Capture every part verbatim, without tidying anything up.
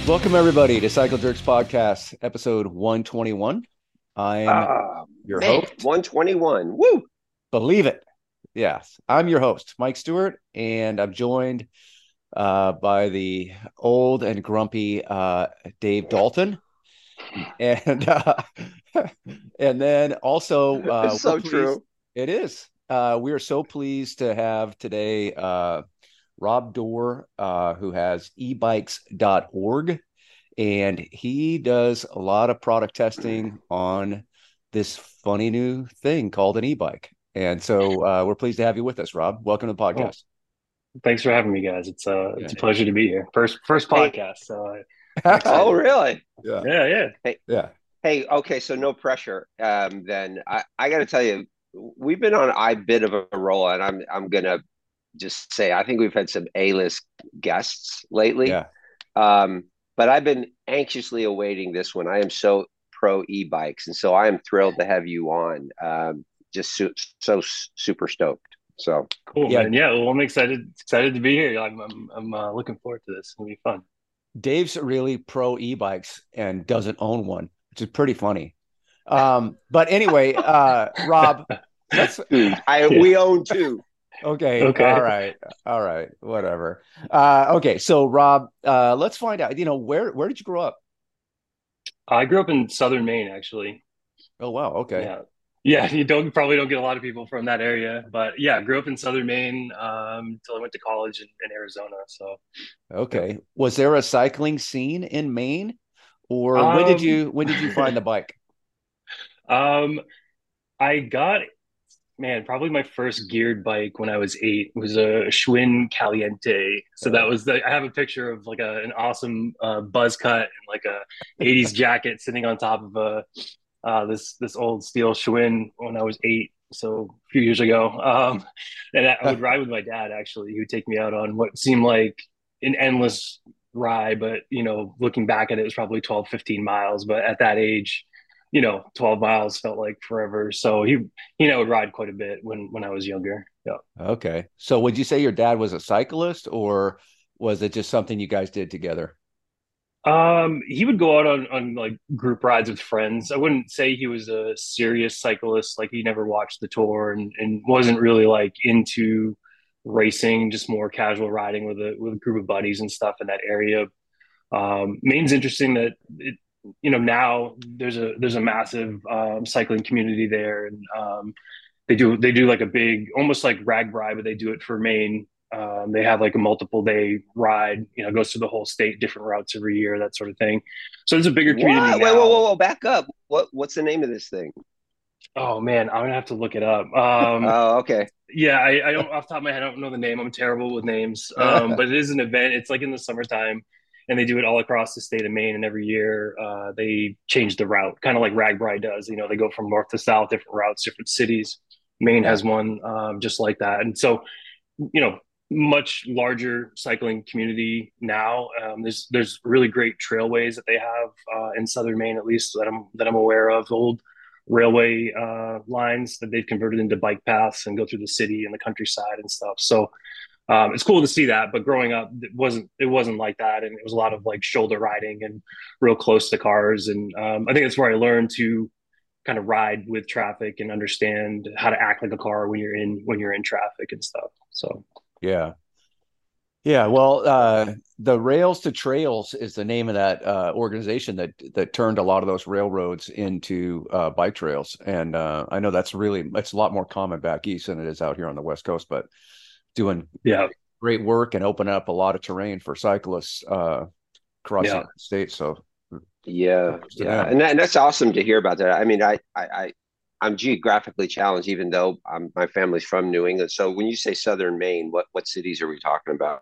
Welcome, everybody, to Cycle Jerks Podcast, episode one twenty-one. I am Oh, your man, host. one twenty-one. Woo! Believe it. Yes, I'm your host, Mike Stewart, and I'm joined uh, by the old and grumpy uh, Dave Dalton. And uh, and then also, uh, It's we're so pleased. true. It is. Uh, we are so pleased to have today uh, Rob Dorr, uh, who has e bikes dot org, and he does a lot of product testing on this funny new thing called an e-bike. And so uh, we're pleased to have you with us, Rob. Welcome to the Oh, podcast. thanks for having me, guys. It's uh Yeah. it's a pleasure to be here. First first Hey, podcast, so I, I'm oh, excited. really? Yeah. Yeah, yeah. Hey, Yeah. hey, okay, so no pressure. Um, then I, I got to tell you, we've been on a bit of a roll, and I'm I'm gonna just say I think we've had some A-list guests lately. Yeah. Um, but I've been anxiously awaiting this one. I am so pro e-bikes, and so I am thrilled to have you on. Um, just so, so super stoked. So Cool, Yeah. man. Yeah, well, I'm excited excited to be here. I'm I'm, I'm uh, looking forward to this. It'll be fun. Dave's really pro e-bikes and doesn't own one, which is pretty funny. Um, but anyway, uh, Rob, let's dude, I Yeah. we own two. okay, all Okay. right, all right, whatever. Uh, okay, so Rob, uh, let's find out, you know, where where did you grow up? I grew up in Southern Maine, actually. Oh, wow, okay. Yeah. Yeah, you don't probably don't get a lot of people from that area, but yeah, grew up in Southern Maine um until I went to college in, in Arizona. So, yep. Okay. Was there a cycling scene in Maine, or when did Um, you when did you find the bike? um, I got Man, probably my first geared bike when I was eight was a Schwinn Caliente. So that Oh, was the I have a picture of like a an awesome uh, buzz cut and like a eighties jacket sitting on top of a uh, this this old steel Schwinn when I was eight. So a few years ago, um, and I would ride with my dad. Actually, he would take me out on what seemed like an endless ride, but you know, looking back at it, it was probably twelve, fifteen miles. But at that age, you know, twelve miles felt like forever. So he, you know, would ride quite a bit when when I was younger. Yeah. okay. So would you say your dad was a cyclist, or was it just something you guys did together? Um, he would go out on on like group rides with friends. I wouldn't say he was a serious cyclist. Like he never watched the tour and and wasn't really like into racing, just more casual riding with a with a group of buddies and stuff in that area. Um, Maine's interesting that it, you know, now there's a there's a massive um, cycling community there, and um, they do they do like a big, almost like RAGBRAI, but they do it for Maine. Um, they have like a multiple day ride, you know, goes through the whole state, different routes every year, that sort of thing. So there's a bigger community What? Wait, whoa, whoa, now. whoa! Back up. What? What's the name of this thing? Oh man, I'm gonna have to look it up. Um, Oh, okay. yeah, I, I don't off the top of my head, I don't know the name. I'm terrible with names. Um, but it is an event. It's like in the summertime, and they do it all across the state of Maine. And every year, uh, they change the route, kind of like RAGBRAI does. You know, they go from north to south, different routes, different cities. Maine Yeah. has one um, just like that, and so you know, much larger cycling community now. Um, there's there's really great trailways that they have uh, in southern Maine, at least that I'm that I'm aware of. Old railway uh, lines that they've converted into bike paths and go through the city and the countryside and stuff. So um, it's cool to see that. But growing up, it wasn't it wasn't like that, and it was a lot of like shoulder riding and real close to cars. And um, I think that's where I learned to kind of ride with traffic and understand how to act like a car when you're in when you're in traffic and stuff. So Yeah. Yeah. Well, uh, the Rails to Trails is the name of that uh, organization that that turned a lot of those railroads into uh, bike trails. And uh, I know that's really it's a lot more common back east than it is out here on the West Coast, but doing yeah, great work and open up a lot of terrain for cyclists uh, across the yeah. United States. So Yeah, kudos to yeah, them. and, that, and that's awesome to hear about that. I mean, I, I, I I'm geographically challenged, even though I'm, my family's from New England. So when you say Southern Maine, what what cities are we talking about?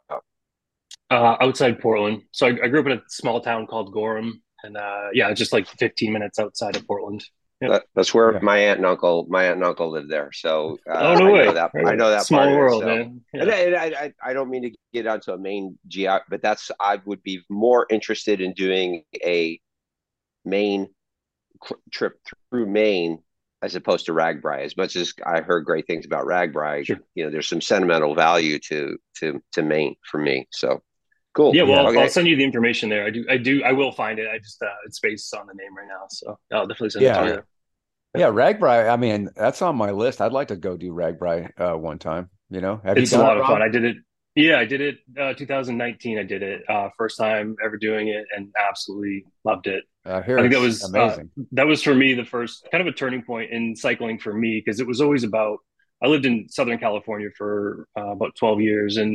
Uh, outside Portland. So I, I grew up in a small town called Gorham, and uh, yeah, just like fifteen minutes outside of Portland. Yep. That, that's where Yeah. my aunt and uncle, my aunt and uncle live there. So Oh uh, no I know way! that Right I on. know that part Small of it. world, So, man. and Yeah. I, and I, I I don't mean to get onto a Maine geo, but that's I would be more interested in doing a Maine cr- trip through Maine as opposed to RAGBRAI. As much as I heard great things about RAGBRAI, Sure. you know, there's some sentimental value to to to Maine for me. So Cool. Yeah, Yeah. well, I'll Okay. send you the information there. I do, I do, I will find it. I just, uh, it's based on the name right now, so I'll definitely send it to Yeah. Okay. you. Yeah. Yeah. Ragbri. I mean, that's on my list. I'd like to go do Ragbri uh, one time. You know, have you It's a done it, lot of fun. Rob? I did it. Yeah, I did it. Uh, two thousand nineteen. I did it. Uh, first time ever doing it, and absolutely loved it. I hear I think that it's was uh, amazing. that was for me the first kind of a turning point in cycling for me because it was always about. I lived in Southern California for uh, about twelve years, and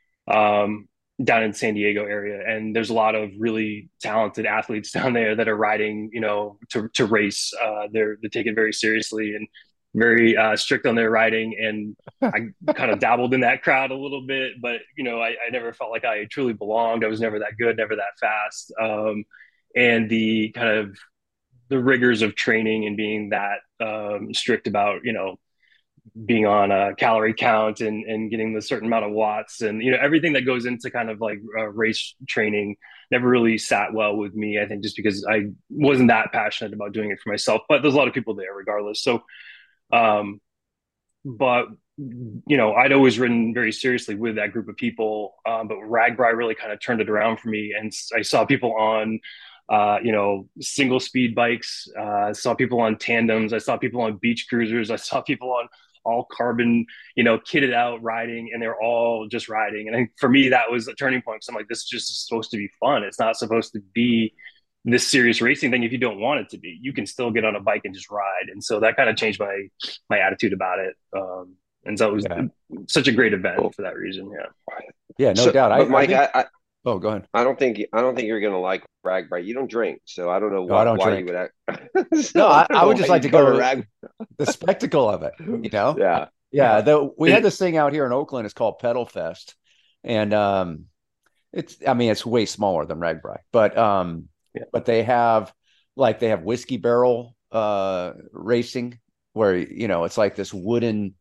um, down in San Diego area, and there's a lot of really talented athletes down there that are riding, you know, to to race. Uh, they're they take it very seriously and very uh, strict on their riding. And I kind of dabbled in that crowd a little bit, but you know, I, I never felt like I truly belonged. I was never that good, never that fast, um, and the kind of the rigors of training and being that um, strict about, you know, being on a calorie count and, and getting the certain amount of watts and you know everything that goes into kind of like uh, race training never really sat well with me. I think just because I wasn't that passionate about doing it for myself, but there's a lot of people there regardless. So, um, but you know, I'd always ridden very seriously with that group of people, um, but Ragbri really kind of turned it around for me, and I saw people on uh, you know, single speed bikes. Uh, I saw people on tandems. I saw people on beach cruisers. I saw people on all carbon, you know, kitted out riding, and they're all just riding. And I think for me, that was a turning point. Because I'm like, this is just supposed to be fun. It's not supposed to be this serious racing thing if you don't want it to be. You can still get on a bike and just ride. And so that kind of changed my my attitude about it. Um, and so it was Yeah. such a great event Cool. for that reason. Yeah. Yeah. No So, doubt. but I, I Mike, think, I, I, oh, go ahead. I don't think I don't think you're gonna like Ragbri. You don't drink, so I don't know No, I why don't why you drink. would act. No, So I I, don't I know would why just like you'd to go to go Rag. the spectacle of it, you know? Yeah. Yeah. Yeah. The, we had It, this thing out here in Oakland. It's called Pedal Fest. And um, it's, I mean, it's way smaller than Ragbri, but, um, yeah. but they have like, they have whiskey barrel uh, racing where, you know, it's like this wooden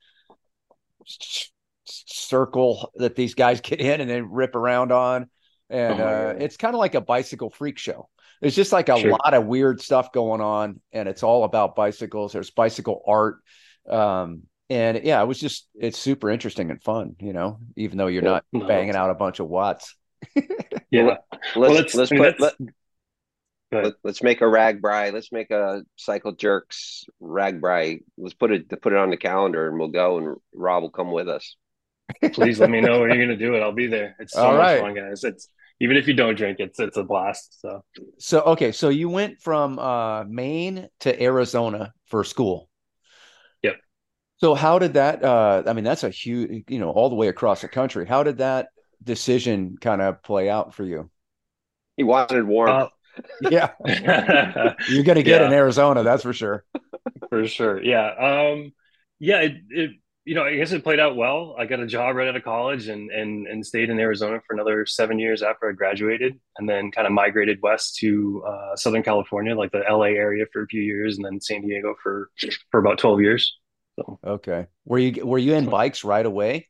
circle that these guys get in and then rip around on. Oh And my uh, God. it's kind of like a bicycle freak show. There's just like a Sure. lot of weird stuff going on, and it's all about bicycles. There's bicycle art. Um, and yeah, it was just, it's super interesting and fun, you know, even though you're Cool. not No. banging out a bunch of watts. Well, Yeah. Well, let's that's, let's I mean, put that's let, good. let let's make a Ragbri. Let's make a Cycle Jerks Ragbri. Let's put it put it on the calendar, and we'll go. And Rob will come with us. Please let me know when you're going to do it. I'll be there. It's so All much right. fun, guys. It's even if you don't drink, it's, it's a blast. So So, okay. So you went from uh, Maine to Arizona for school. yep. So how did that uh I mean that's a huge, you know, all the way across the country. How did that decision kind of play out for you? He wanted warmth. Uh, Yeah. You're gonna get in yeah, Arizona, that's for sure. for sure. Yeah. Um, yeah, it, it, you know, I guess it played out well. I got a job right out of college and, and, and stayed in Arizona for another seven years after I graduated, and then kind of migrated west to uh, Southern California, like the L A area for a few years, and then San Diego for, for about twelve years. So, Okay. Were you were you in so. bikes right away,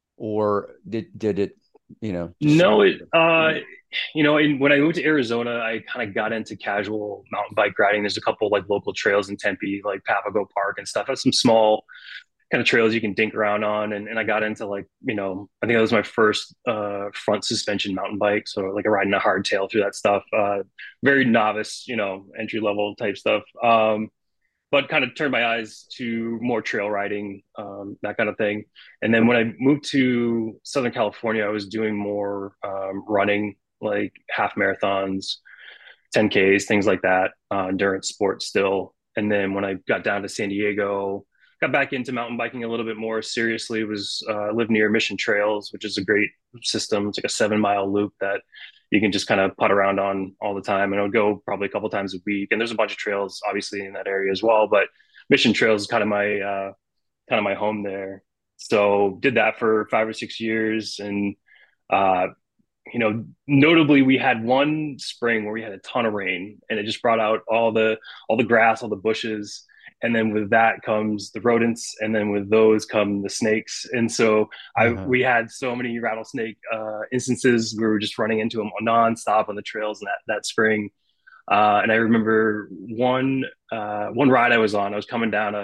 or did did it, you know, just sort No, it, of uh, you know, in, when I moved to Arizona, I kind of got into casual mountain bike riding. There's a couple like local trails in Tempe, like Papago Park and stuff. There's some small kind of trails you can dink around on. And, and I got into like, you know, I think that was my first uh, front suspension mountain bike. So like a riding a hardtail through that stuff. Uh, very novice, you know, entry level type stuff. Um, but kind of turned my eyes to more trail riding, um, that kind of thing. And then when I moved to Southern California, I was doing more um, running, like half marathons, ten Ks, things like that, uh, endurance sports still. And then when I got down to San Diego, got back into mountain biking a little bit more seriously. Was uh, lived near Mission Trails, which is a great system. It's like a seven mile loop that you can just kind of putt around on all the time. And I would go probably a couple times a week. And there's a bunch of trails obviously in that area as well. But Mission Trails is kind of my uh, kind of my home there. So did that for five or six years, and uh, you know, notably we had one spring where we had a ton of rain, and it just brought out all the all the grass, all the bushes, and then with that comes the rodents, and then with those come the snakes. And so I uh-huh. we had so many rattlesnake uh, instances where we were just running into them nonstop on the trails in that that spring. Uh, and I remember one uh, one ride I was on. I was coming down a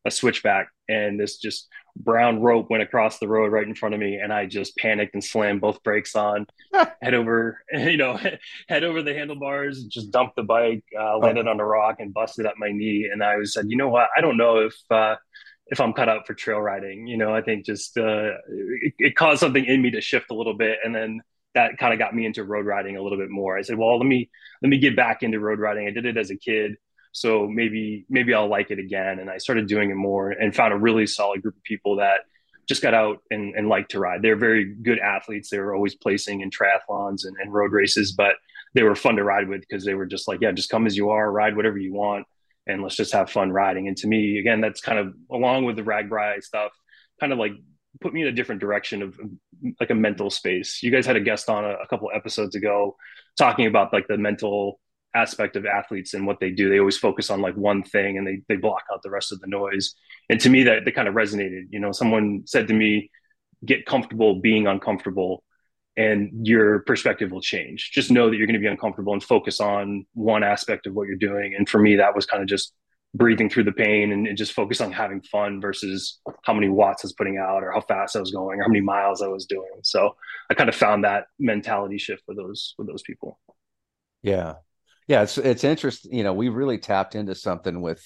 a switchback, and this just brown rope went across the road right in front of me, and I just panicked and slammed both brakes on, head over, you know, head over the handlebars, just dumped the bike, uh, landed Oh, on a rock, and busted up my knee. And I was said, you know what? I don't know if uh, if I'm cut out for trail riding. You know, I think just uh, it, it caused something in me to shift a little bit, and then that kind of got me into road riding a little bit more. I said, well, let me let me get back into road riding. I did it as a kid, so maybe maybe I'll like it again. And I started doing it more and found a really solid group of people that just got out and, and liked to ride. They're very good athletes. They were always placing in triathlons and, and road races, but they were fun to ride with because they were just like, yeah, just come as you are, ride whatever you want, and let's just have fun riding. And to me, again, that's kind of along with the RAGBRAI stuff, kind of like put me in a different direction of like a mental space. You guys had a guest on a, a couple episodes ago talking about like the mental aspect of athletes and what they do. They always focus on like one thing and they they block out the rest of the noise. And to me, that that kind of resonated. You know, someone said to me, "Get comfortable being uncomfortable, and your perspective will change. Just know that you're going to be uncomfortable and focus on one aspect of what you're doing." And for me, that was kind of just breathing through the pain and, and just focus on having fun versus how many watts I was putting out or how fast I was going or how many miles I was doing. So I kind of found that mentality shift with those with those people. yeah. Yeah, it's it's interesting. You know, we really tapped into something with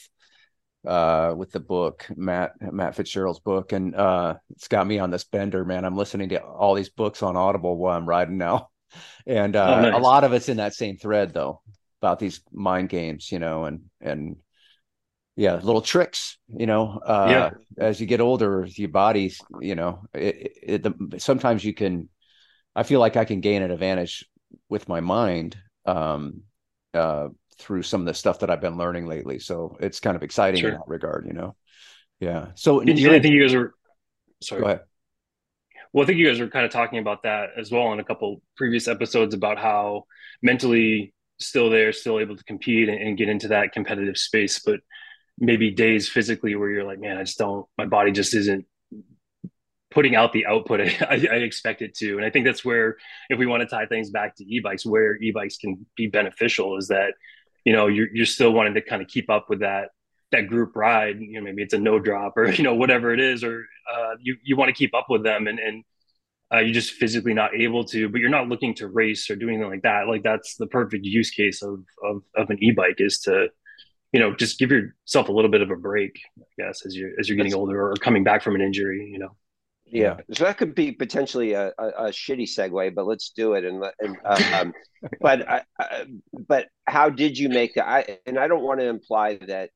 uh with the book, Matt Matt Fitzgerald's book, and uh it's got me on this bender, man. I'm listening to all these books on Audible while I'm riding now. And Oh, uh a nice. lot of it's in that same thread though, about these mind games, you know, and and yeah, little tricks, you know, uh Yeah, as you get older, your body's, you know, it, it the, sometimes you can I feel like I can gain an advantage with my mind um, uh, through some of the stuff that I've been learning lately. So it's kind of exciting in sure. that regard, you know. Yeah. So And you're I in. think you guys were Go sorry. ahead. Well, I think you guys were kind of talking about that as well in a couple previous episodes about how mentally still there, still able to compete and, and get into that competitive space, but maybe days physically where you're like, man, I just don't, my body just isn't putting out the output I, I expect it to. And I think that's where, if we want to tie things back to e-bikes, where e-bikes can be beneficial is that, you know, you're, you're still wanting to kind of keep up with that, that group ride, you know, maybe it's a no drop or, you know, whatever it is, or uh, you, you want to keep up with them and, and uh, you're just physically not able to, but you're not looking to race or do anything like that. Like that's the perfect use case of, of, of an e-bike is to, you know, just give yourself a little bit of a break, I guess, as you're, as you're getting That's older or coming back from an injury, you know? yeah. Yeah. So that could be potentially a, a, a shitty segue, but let's do it. And and um, but I, I, but how did you make that? I and I don't want to imply that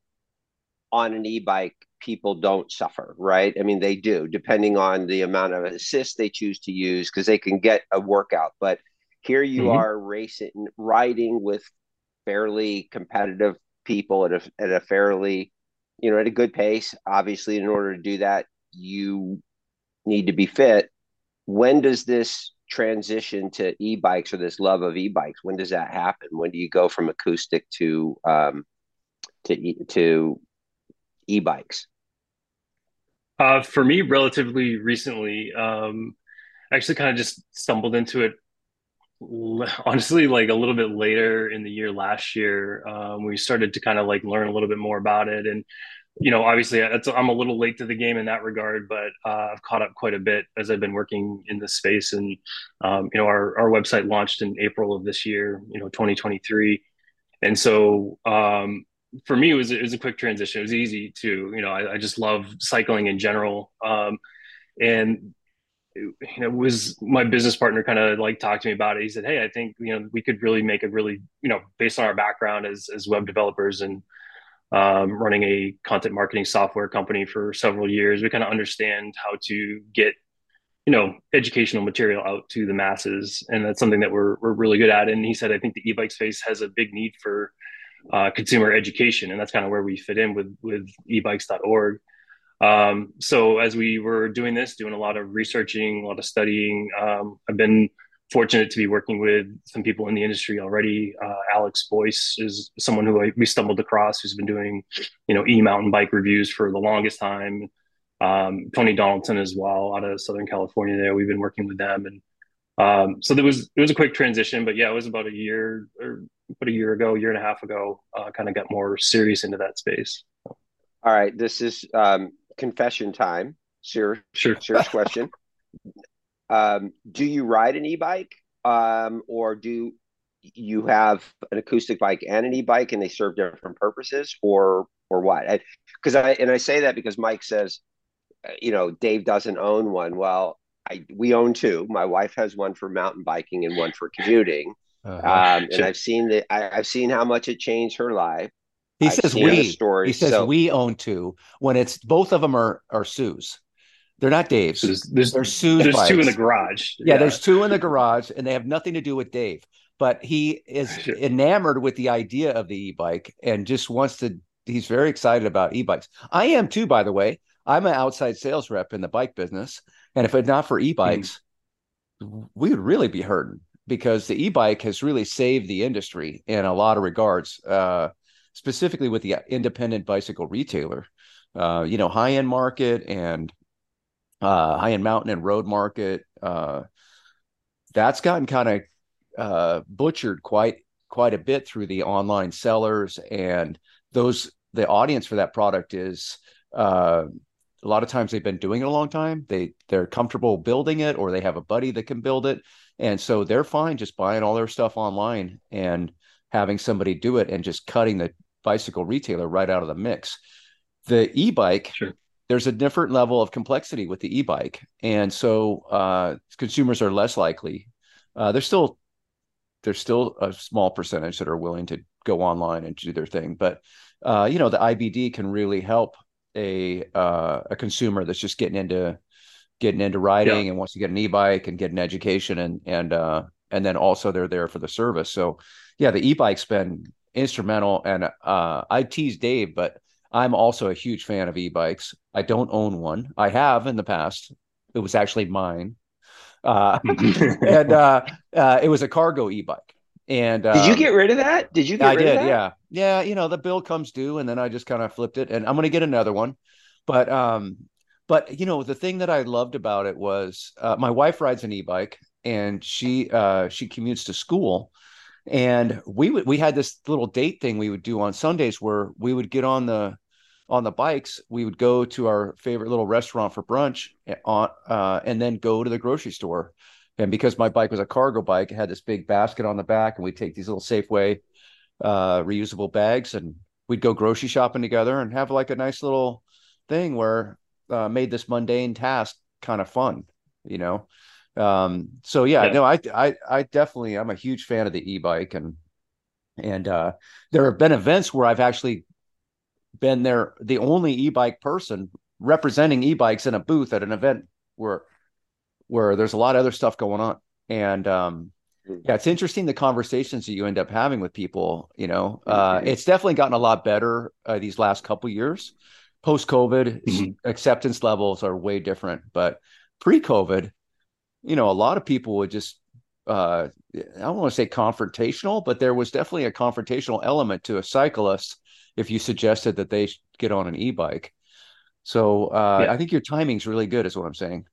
on an e-bike people don't suffer, right? I mean, they do, depending on the amount of assist they choose to use, because they can get a workout. But here you Mm-hmm. are racing, riding with fairly competitive people at a at a fairly, you know, at a good pace. Obviously, in order to do that, you need to be fit. When does this transition to e-bikes or this love of e-bikes? When does that happen? When do you go from acoustic to um, to e- to e-bikes? Uh, for me, relatively recently, um, I actually kind of just stumbled into it, honestly, like a little bit later in the year last year. Um, we started to kind of like learn a little bit more about it. And, you know, obviously it's, I'm a little late to the game in that regard, but uh, I've caught up quite a bit as I've been working in this space. And, um, you know, our, our website launched in April of this year, you know, twenty twenty-three. And so, um, for me, it was, it was a quick transition. It was easy to, you know, I, I just love cycling in general. Um, and you know, it was my business partner kind of like talked to me about it. He said, "Hey, I think you know we could really make a really you know based on our background as as web developers and um, running a content marketing software company for several years, we kind of understand how to get you know educational material out to the masses, and that's something that we're we're really good at." And he said, "I think the e-bike space has a big need for uh, consumer education, and that's kind of where we fit in with with ebikes dot org." Um, so as we were doing this, doing a lot of researching, a lot of studying, um, I've been fortunate to be working with some people in the industry already. Uh, Alex Boyce is someone who I, we stumbled across, who's been doing, you know, e-mountain bike reviews for the longest time. Um, Tony Donaldson as well, out of Southern California. There, we've been working with them, and um, so there was it was a quick transition, but yeah, it was about a year or about a year ago, year and a half ago. Uh, kind of got more serious into that space. All right, this is um, confession time. Serious, Sure. serious question. Um, do you ride an e-bike, um, or do you have an acoustic bike and an e-bike, and they serve different purposes, or or what? Because I, I and I say that because Mike says, uh, you know, Dave doesn't own one. Well, I we own two. My wife has one for mountain biking and one for commuting. Uh-huh. Um, and Sure. I've seen that. I've seen how much it changed her life. He I've says seen the we. He stories. says So we own two when it's both of them are are Sue's. They're not So Dave's. there's there's They're Sue's there's two in the bikes. garage. Yeah, Yeah. there's two in the garage, and they have nothing to do with Dave. But he is Sure. enamored with the idea of the e-bike and just wants to. He's very excited about e-bikes. I am too, by the way. I'm an outside sales rep in the bike business, and if it's not for Mhm. e-bikes, we would really be hurting because the e-bike has really saved the industry in a lot of regards, uh, specifically with the independent bicycle retailer. Uh, you know, high end market and uh, high end mountain and road market. Uh, that's gotten kind of uh, butchered quite quite a bit through the online sellers, and those the audience for that product is uh, a lot of times they've been doing it a long time. They they're comfortable building it, or they have a buddy that can build it, and so they're fine just buying all their stuff online and having somebody do it and just cutting the bicycle retailer right out of the mix. The e-bike, Sure. there's a different level of complexity with the e-bike, and so uh, consumers are less likely. Uh, there's still there's still a small percentage that are willing to go online and do their thing, but uh, you know the I B D can really help a uh, a consumer that's just getting into getting into Yeah. riding and wants to get an e-bike and get an education, and and uh, and then also they're there for the service. So yeah, the e-bike's been instrumental, and uh, I tease Dave, but I'm also a huge fan of e-bikes. I don't own one. I have in the past. It was actually mine, uh, and uh, uh, it was a cargo e-bike. And did you um, get rid of that? Did you get I rid of did, that? yeah, yeah. You know, the bill comes due, and then I just kind of flipped it, and I'm going to get another one. But um, but you know, the thing that I loved about it was uh, my wife rides an e-bike, and she uh, she commutes to school, and we would we had this little date thing we would do on Sundays where we would get on the on the bikes. We would go to our favorite little restaurant for brunch on uh, and then go to the grocery store. And because my bike was a cargo bike, it had this big basket on the back, and we'd take these little Safeway uh, reusable bags, and we'd go grocery shopping together and have like a nice little thing where uh, made this mundane task kind of fun, you know. Um, so yeah, Yeah. no, I, I, I definitely, I'm a huge fan of the e-bike, and and uh, there have been events where I've actually been there, the only e-bike person representing e-bikes in a booth at an event where where there's a lot of other stuff going on, and um, yeah, it's interesting the conversations that you end up having with people. You know, uh, Mm-hmm. it's definitely gotten a lot better uh, these last couple years. Post COVID, Mhm. acceptance levels are way different, but pre COVID, you know, a lot of people would just, uh, I don't want to say confrontational, but there was definitely a confrontational element to a cyclist if you suggested that they get on an e-bike. So uh, Yeah. I think your timing's really good, is what I'm saying.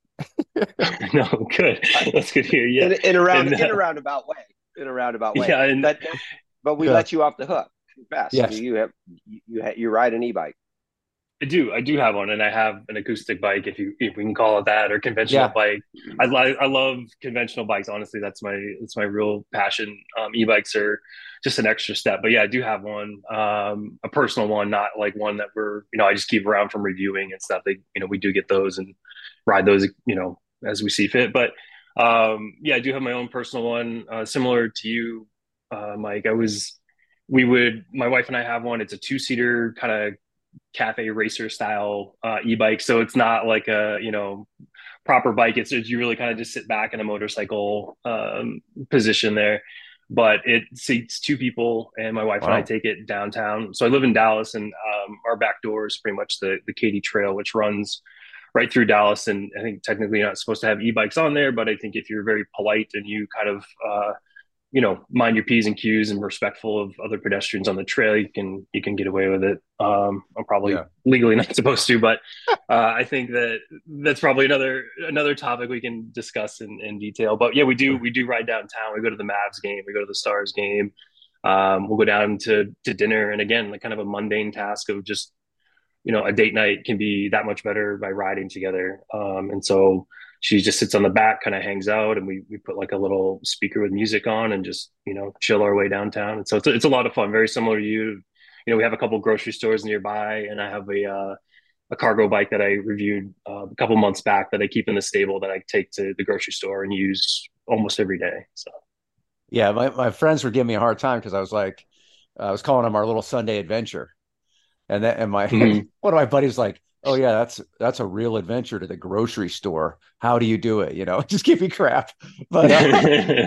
No, good. That's good to hear. Yeah. in in a round And in a uh, roundabout way. In a roundabout way. yeah, and But but we Yeah. let you off the hook. Confess. Do Yes. you have you you, you ride an e-bike? I do. I do have one, and I have an acoustic bike, if you if we can call it that, or conventional Yeah. bike. I li- I love conventional bikes. Honestly, that's my that's my real passion. Um, e-bikes are just an extra step. But yeah, I do have one, um, a personal one, not like one that we're you know I just keep around from reviewing and stuff. They you know we do get those and ride those you know as we see fit. But um, yeah, I do have my own personal one, uh, similar to you, uh, Mike. I was we would my wife and I have one. It's a two seater kind of cafe racer style uh, e-bike. So it's not like a, you know, proper bike. It's you really kind of just sit back in a motorcycle um, position there. But it seats two people, and my wife and I Wow. take it downtown. So I live in Dallas, and um, our back door is pretty much the the Katy Trail, which runs right through Dallas. And I think technically you're not supposed to have e-bikes on there, but I think if you're very polite and you kind of uh, you know, mind your P's and Q's and respectful of other pedestrians on the trail, you can you can get away with it. Um, I'm probably Yeah. legally not supposed to, but uh, I think that that's probably another another topic we can discuss in, in detail. But yeah, we do we do ride downtown. We go to the Mavs game. We go to the Stars game. Um, we'll go down to to dinner, and again, like kind of a mundane task of just you know, a date night can be that much better by riding together. Um, and so she just sits on the back, kind of hangs out, and we we put like a little speaker with music on and just, you know, chill our way downtown. And so it's a, it's a lot of fun, very similar to you. You know, we have a couple grocery stores nearby, and I have a uh, a cargo bike that I reviewed uh, a couple months back that I keep in the stable that I take to the grocery store and use almost every day. So Yeah, my, my friends were giving me a hard time because I was like, I was calling them our little Sunday adventure. And that, and my mm-hmm. one of my buddies was like, "Oh yeah, that's that's a real adventure to the grocery store. How do you do it? You know, just give me crap." But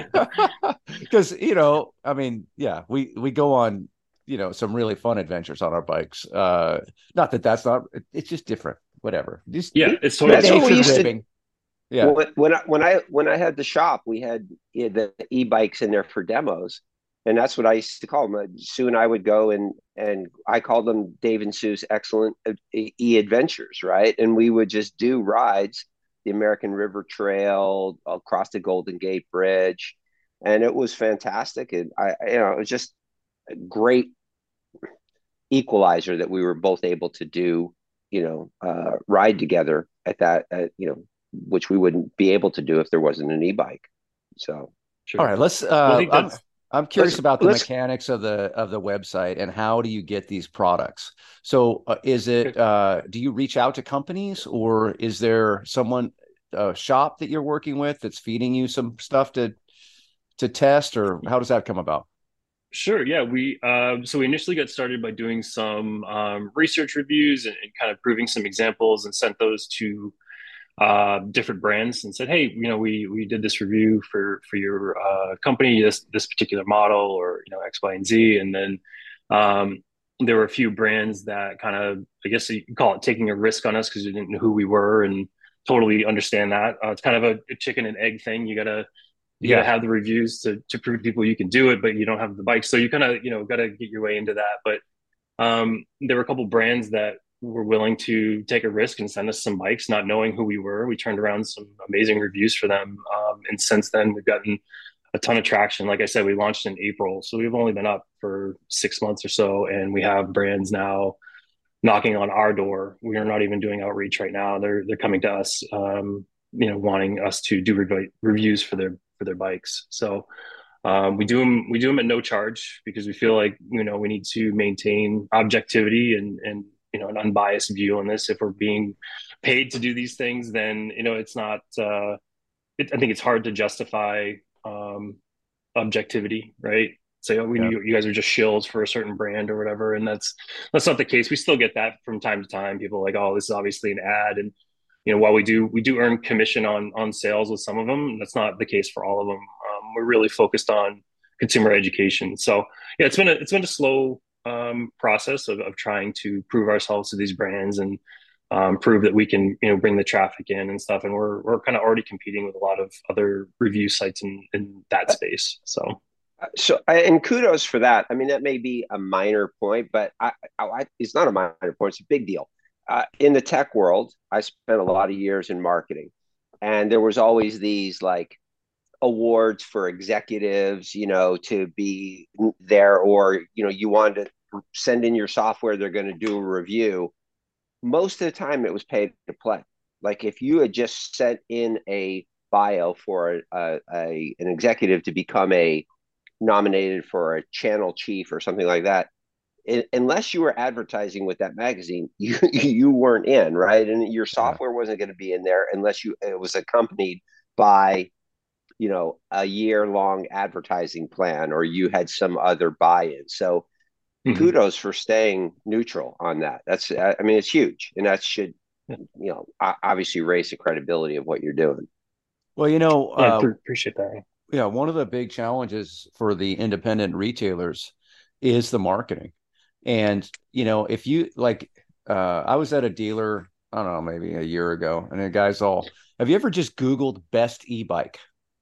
because uh, you know, I mean, yeah, we we go on, you know, some really fun adventures on our bikes. Uh, not that that's not. It's just different. Whatever. Just yeah, it's totally That's what we nature's used to. ribbing. Yeah. When, when I when I when I had the shop, we had yeah, the e-bikes in there for demos, and that's what I used to call them. Sue and I would go and and I called them Dave and Sue's Excellent E Adventures, right? And we would just do rides, the American River Trail across the Golden Gate Bridge, and it was fantastic. And I, you know, it was just a great equalizer that we were both able to do, you know, uh, ride together at that, at, you know, which we wouldn't be able to do if there wasn't an e-bike. So, sure. All right. Let's. Well, I Uh, think I'm that's I'm curious let's about the let's mechanics of the of the website and how do you get these products? So, uh, is it uh, do you reach out to companies or is there someone a shop that you're working with that's feeding you some stuff to to test, or how does that come about? sure. Yeah, we um, so we initially got started by doing some um, research reviews and, and kind of proving some examples and sent those to uh, different brands and said, "Hey, you know, we we did this review for for your uh, company, this this particular model, or you know, X, Y, and Z." And then um, there were a few brands that kind of, I guess you could call it taking a risk on us because you didn't know who we were and totally understand that. Uh, it's kind of a, a chicken and egg thing. You gotta you gotta Yeah. have the reviews to to prove to people you can do it, but you don't have the bike, so you kind of you know got to get your way into that. But um, there were a couple brands that were willing to take a risk and send us some bikes, not knowing who we were. We turned around some amazing reviews for them. Um, and since then, we've gotten a ton of traction. Like I said, we launched in April. So we've only been up for six months or so. And we have brands now knocking on our door. We are not even doing outreach right now. They're, they're coming to us, um, you know, wanting us to do rev- reviews for their, for their bikes. So um, we do them. We do them at no charge because we feel like you know we need to maintain objectivity and and you know an unbiased view on this. If we're being paid to do these things, then you know it's not. Uh, it, I think it's hard to justify um, objectivity, right? Say, oh, we Yeah. you, you guys are just shills for a certain brand or whatever, and that's that's not the case. We still get that from time to time. People are like, oh, this is obviously an ad, and you know, while we do we do earn commission on on sales with some of them, that's not the case for all of them. Um, we're really focused on consumer education. So yeah, it's been a it's been a slow um, process of, of trying to prove ourselves to these brands and um, prove that we can you know bring the traffic in and stuff. And we're we're kind of already competing with a lot of other review sites in in that space. So so and kudos for that. I mean, that may be a minor point, but I, I it's not a minor point. It's a big deal. Uh, in the tech world, I spent a lot of years in marketing, and there was always these like awards for executives, you know, to be there, or you know, you wanted to send in your software, they're going to do a review. Most of the time, it was pay to play. Like if you had just sent in a bio for a, a, a an executive to become a nominated for a channel chief or something like that, it, unless you were advertising with that magazine, you you weren't in, right? And your Yeah. software wasn't going to be in there unless you it was accompanied by you know a year long advertising plan or you had some other buy-in. So mm-hmm. kudos for staying neutral on that. That's I mean it's huge, and that should Yeah. you know obviously raise the credibility of what you're doing. Well, you know, Yeah, I uh, appreciate that. yeah, one of the big challenges for the independent retailers is the marketing. And, you know, if you like, uh, I was at a dealer, I don't know, maybe a year ago, and the guy's all, have you ever just Googled best e-bike?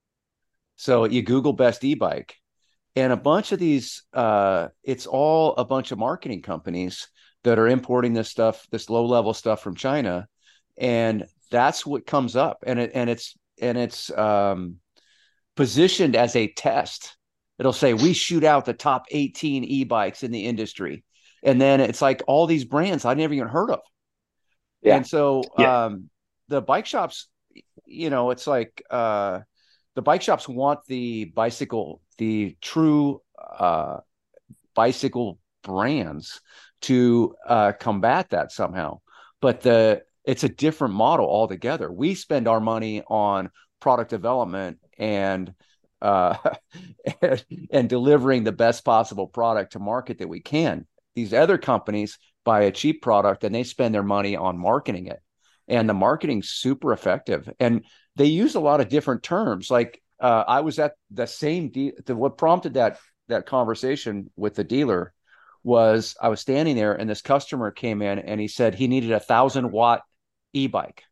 So you Google best e-bike, and a bunch of these, uh, it's all a bunch of marketing companies that are importing this stuff, this low level stuff from China. And that's what comes up. And it, and it's, and it's, um, positioned as a test. It'll say we shoot out the top eighteen e-bikes in the industry. And then it's like all these brands I never even heard of. Yeah. And so Yeah. um, the bike shops, you know, it's like uh, the bike shops want the bicycle, the true uh, bicycle brands to uh, combat that somehow. But the it's a different model altogether. We spend our money on product development and uh, and, and delivering the best possible product to market that we can. These other companies buy a cheap product and they spend their money on marketing it. And the marketing's super effective. And they use a lot of different terms. Like uh, I was at the same de- the, what prompted that that conversation with the dealer was I was standing there and this customer came in and he said he needed a thousand watt e-bike.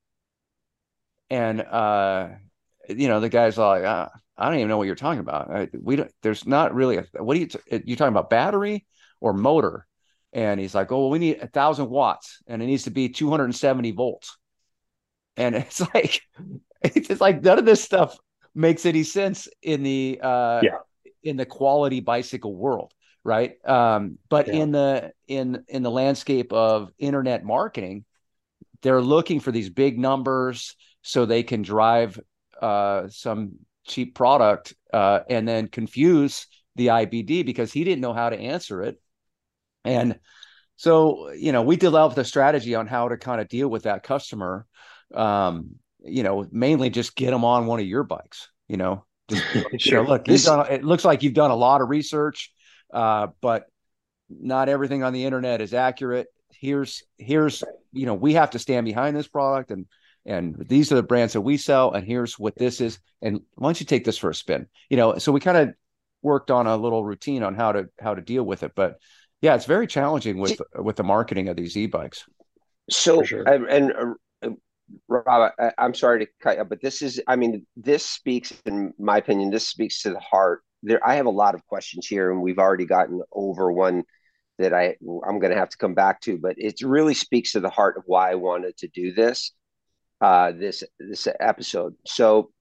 And uh, you know, the guy's like, uh, I don't even know what you're talking about. I, we don't, there's not really a, what are you, t- you talking about battery or motor? And he's like, oh, well, we need a thousand watts and it needs to be two hundred seventy volts. And it's like, it's just like none of this stuff makes any sense in the, uh, Yeah. in the quality bicycle world. Right. Um, but Yeah. in the, in, in the landscape of internet marketing, they're looking for these big numbers so they can drive uh, some cheap product uh, and then confuse the I B D because he didn't know how to answer it. And so, you know, we developed a strategy on how to kind of deal with that customer. Um, you know, mainly just get them on one of your bikes. You know, just you know, Sure. look, you've This done. It looks like you've done a lot of research, uh, but not everything on the internet is accurate. Here's here's you know we have to stand behind this product and and these are the brands that we sell and here's what this is and why don't you take this for a spin? You know, so we kind of worked on a little routine on how to how to deal with it, but yeah, it's very challenging with with the marketing of these e-bikes. For so sure. and, and uh, Rob, I, I'm sorry to cut you, but this is, I mean, this speaks, in my opinion, this speaks to the heart. There, I have a lot of questions here, and we've already gotten over one that I I'm going to have to come back to, but it really speaks to the heart of why I wanted to do this uh, this this episode. So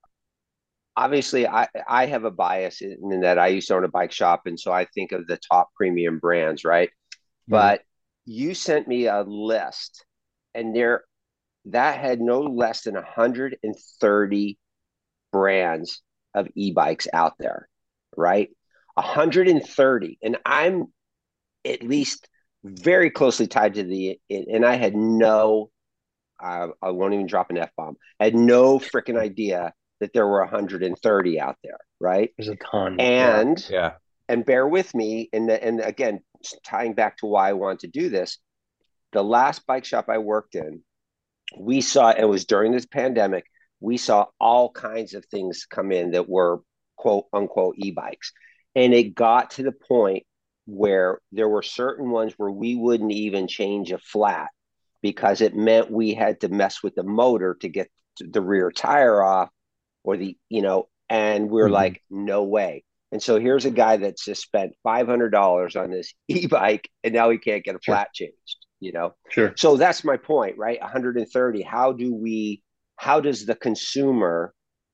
obviously, I I have a bias in, in that I used to own a bike shop, and so I think of the top premium brands, right? Mm-hmm. But you sent me a list, and there that had no less than one hundred thirty brands of e-bikes out there, right? one hundred thirty. And I'm at least very closely tied to the, and I had no, uh, I won't even drop an F bomb. I had no freaking idea that there were one hundred thirty out there, right? There's a ton. Yeah. And, Yeah. and bear with me. And, and again, tying back to why I want to do this, the last bike shop I worked in, we saw, it was during this pandemic, we saw all kinds of things come in that were quote unquote e-bikes. And it got to the point where there were certain ones where we wouldn't even change a flat because it meant we had to mess with the motor to get the rear tire off or the, you know, and we're Mm-hmm. like, no way. And so here's a guy that's just spent five hundred dollars on this e-bike and now he can't get a Sure. flat changed, you know? Sure. So that's my point, right? one hundred thirty. How do we, how does the consumer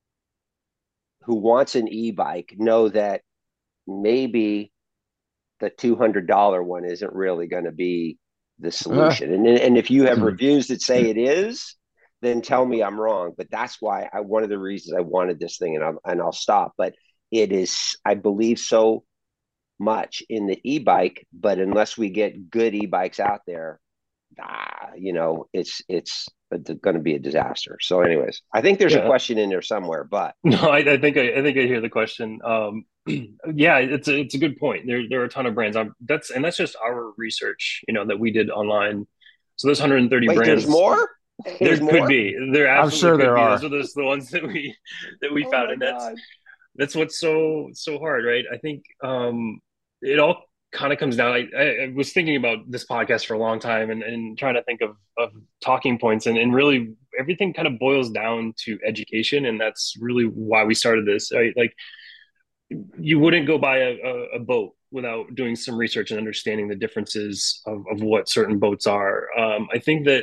who wants an e-bike know that maybe the two hundred dollars one isn't really going to be the Uh, solution? And, and if you have mm-hmm. reviews that say it is, then tell me I'm wrong. But that's why I, one of the reasons I wanted this thing, and I'll, and I'll stop. But it is, I believe so much in the e-bike, but unless we get good e-bikes out there, ah, you know, it's it's going to be a disaster. So, anyways, I think there's a Yeah. question in there somewhere, but No, I, I think I, I think I hear the question. Um, yeah, it's a, it's a good point. There there are a ton of brands. I'm, that's and that's just our research, you know, that we did online. So those one hundred thirty wait, there's brands, more. there There's could more. be, there I'm absolutely sure could there be. Those are. are those the ones that we that we Oh found, my and that's god. that's what's so so hard, right? I think um, it all kind of comes down. I, I was thinking about this podcast for a long time and, and trying to think of, of talking points, and, and really everything kind of boils down to education, and that's really why we started this. Right? Like you wouldn't go buy a, a, a boat without doing some research and understanding the differences of, of what certain boats are. Um, I think that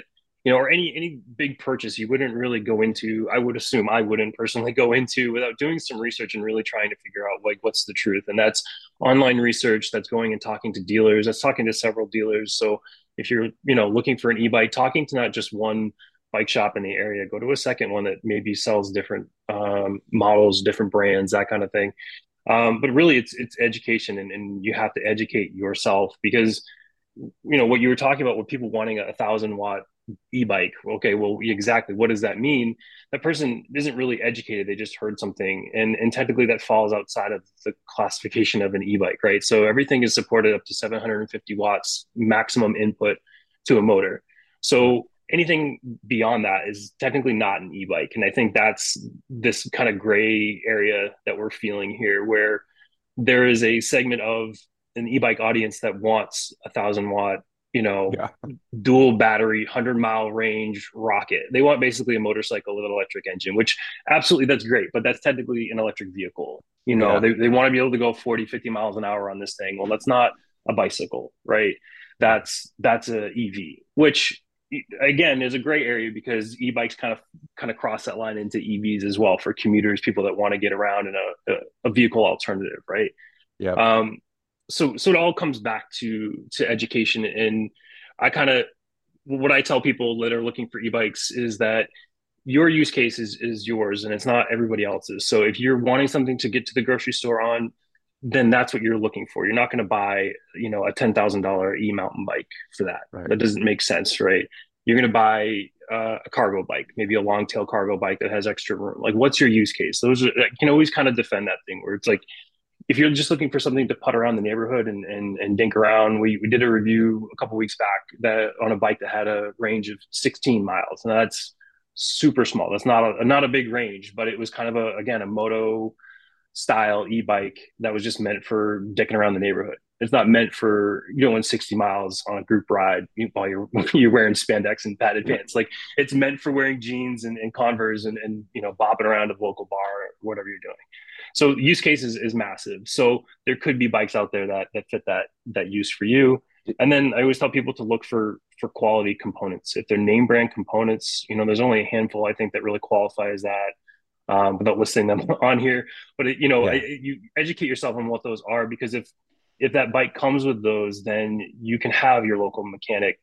you know, or any any big purchase you wouldn't really go into. I would assume I wouldn't personally go into without doing some research and really trying to figure out like what's the truth. And that's online research. That's going and talking to dealers. That's talking to several dealers. So if you're, you know, looking for an e-bike, talking to not just one bike shop in the area, go to a second one that maybe sells different um, models, different brands, that kind of thing. Um, but really, it's it's education, and, and you have to educate yourself because you know what you were talking about with people wanting a thousand watt e-bike. Okay, well, exactly. What does that mean? That person isn't really educated. They just heard something, and and technically that falls outside of the classification of an e-bike, right? So everything is supported up to seven hundred fifty watts maximum input to a motor. So anything beyond that is technically not an e-bike, and I think that's this kind of gray area that we're feeling here, where there is a segment of an e-bike audience that wants a thousand watt, you know, Yeah. dual battery, hundred mile range rocket. They want basically a motorcycle with an electric engine, which absolutely that's great, but that's technically an electric vehicle. You know, Yeah. they, they want to be able to go forty, fifty miles an hour on this thing. Well, that's not a bicycle, right? That's, that's a E V, which again is a gray area because e-bikes kind of kind of cross that line into E Vs as well for commuters, people that want to get around in a, a, a vehicle alternative, right? Yeah. Um, so so it all comes back to to education, and I kind of what I tell people that are looking for e-bikes is that your use case is is yours and it's not everybody else's. So if you're wanting something to get to the grocery store on, then that's what you're looking for. You're not going to buy, you know, a ten thousand dollar e-mountain bike for that. Right. That doesn't make sense, right? You're going to buy uh, a cargo bike, maybe a long tail cargo bike that has extra room. Like, what's your use case? Those are, you can always kind of defend that thing where it's like, if you're just looking for something to putt around the neighborhood and and, and dink around, we, we did a review a couple weeks back that on a bike that had a range of sixteen miles. And that's super small. That's not a not a big range, but it was kind of a again a moto style e-bike that was just meant for dicking around the neighborhood. It's not meant for going sixty miles on a group ride while you're you're wearing spandex and padded pants. Like it's meant for wearing jeans and, and Converse and, and you know bopping around a local bar or whatever you're doing. So use case is, is massive. So there could be bikes out there that that fit that that use for you. And then I always tell people to look for for quality components. If they're name brand components, you know, there's only a handful I think that really qualify as that. Um, without listing them on here, but it, you know, Yeah. it, you educate yourself on what those are, because if if that bike comes with those, then you can have your local mechanic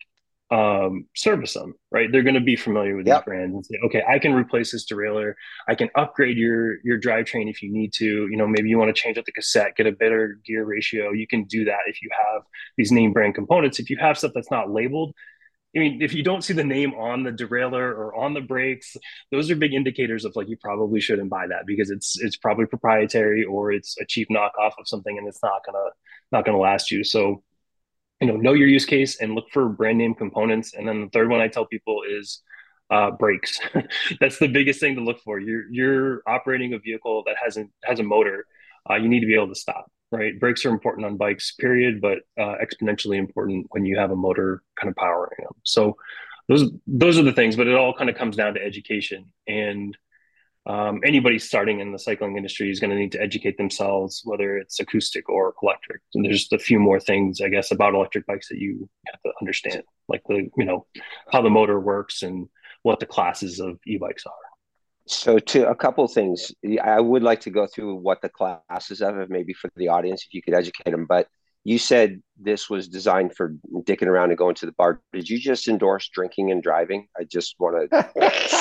um, service them, right? They're going to be familiar with Yep. these brands and say, okay, I can replace this derailleur. I can upgrade your your drivetrain if you need to. You know, maybe you want to change out the cassette, get a better gear ratio. You can do that if you have these name brand components. If you have stuff that's not labeled, I mean, if you don't see the name on the derailleur or on the brakes, those are big indicators of like you probably shouldn't buy that because it's it's probably proprietary or it's a cheap knockoff of something and it's not gonna not gonna last you. So, you know, know your use case and look for brand name components. And then the third one I tell people is uh, brakes. That's the biggest thing to look for. You're you're operating a vehicle that hasn't has a motor. Uh, you need to be able to stop. Right, brakes are important on bikes, period, but uh, exponentially important when you have a motor kind of powering them. So those those are the things, but it all kind of comes down to education. And um, anybody starting in the cycling industry is going to need to educate themselves, whether it's acoustic or electric. And there's just a few more things, I guess, about electric bikes that you have to understand, like the you know how the motor works and what the classes of e-bikes are. So, to a couple of things, I would like to go through what the classes of it, maybe for the audience, if you could educate them. But you said this was designed for dicking around and going to the bar. Did you just endorse drinking and driving? I just want to.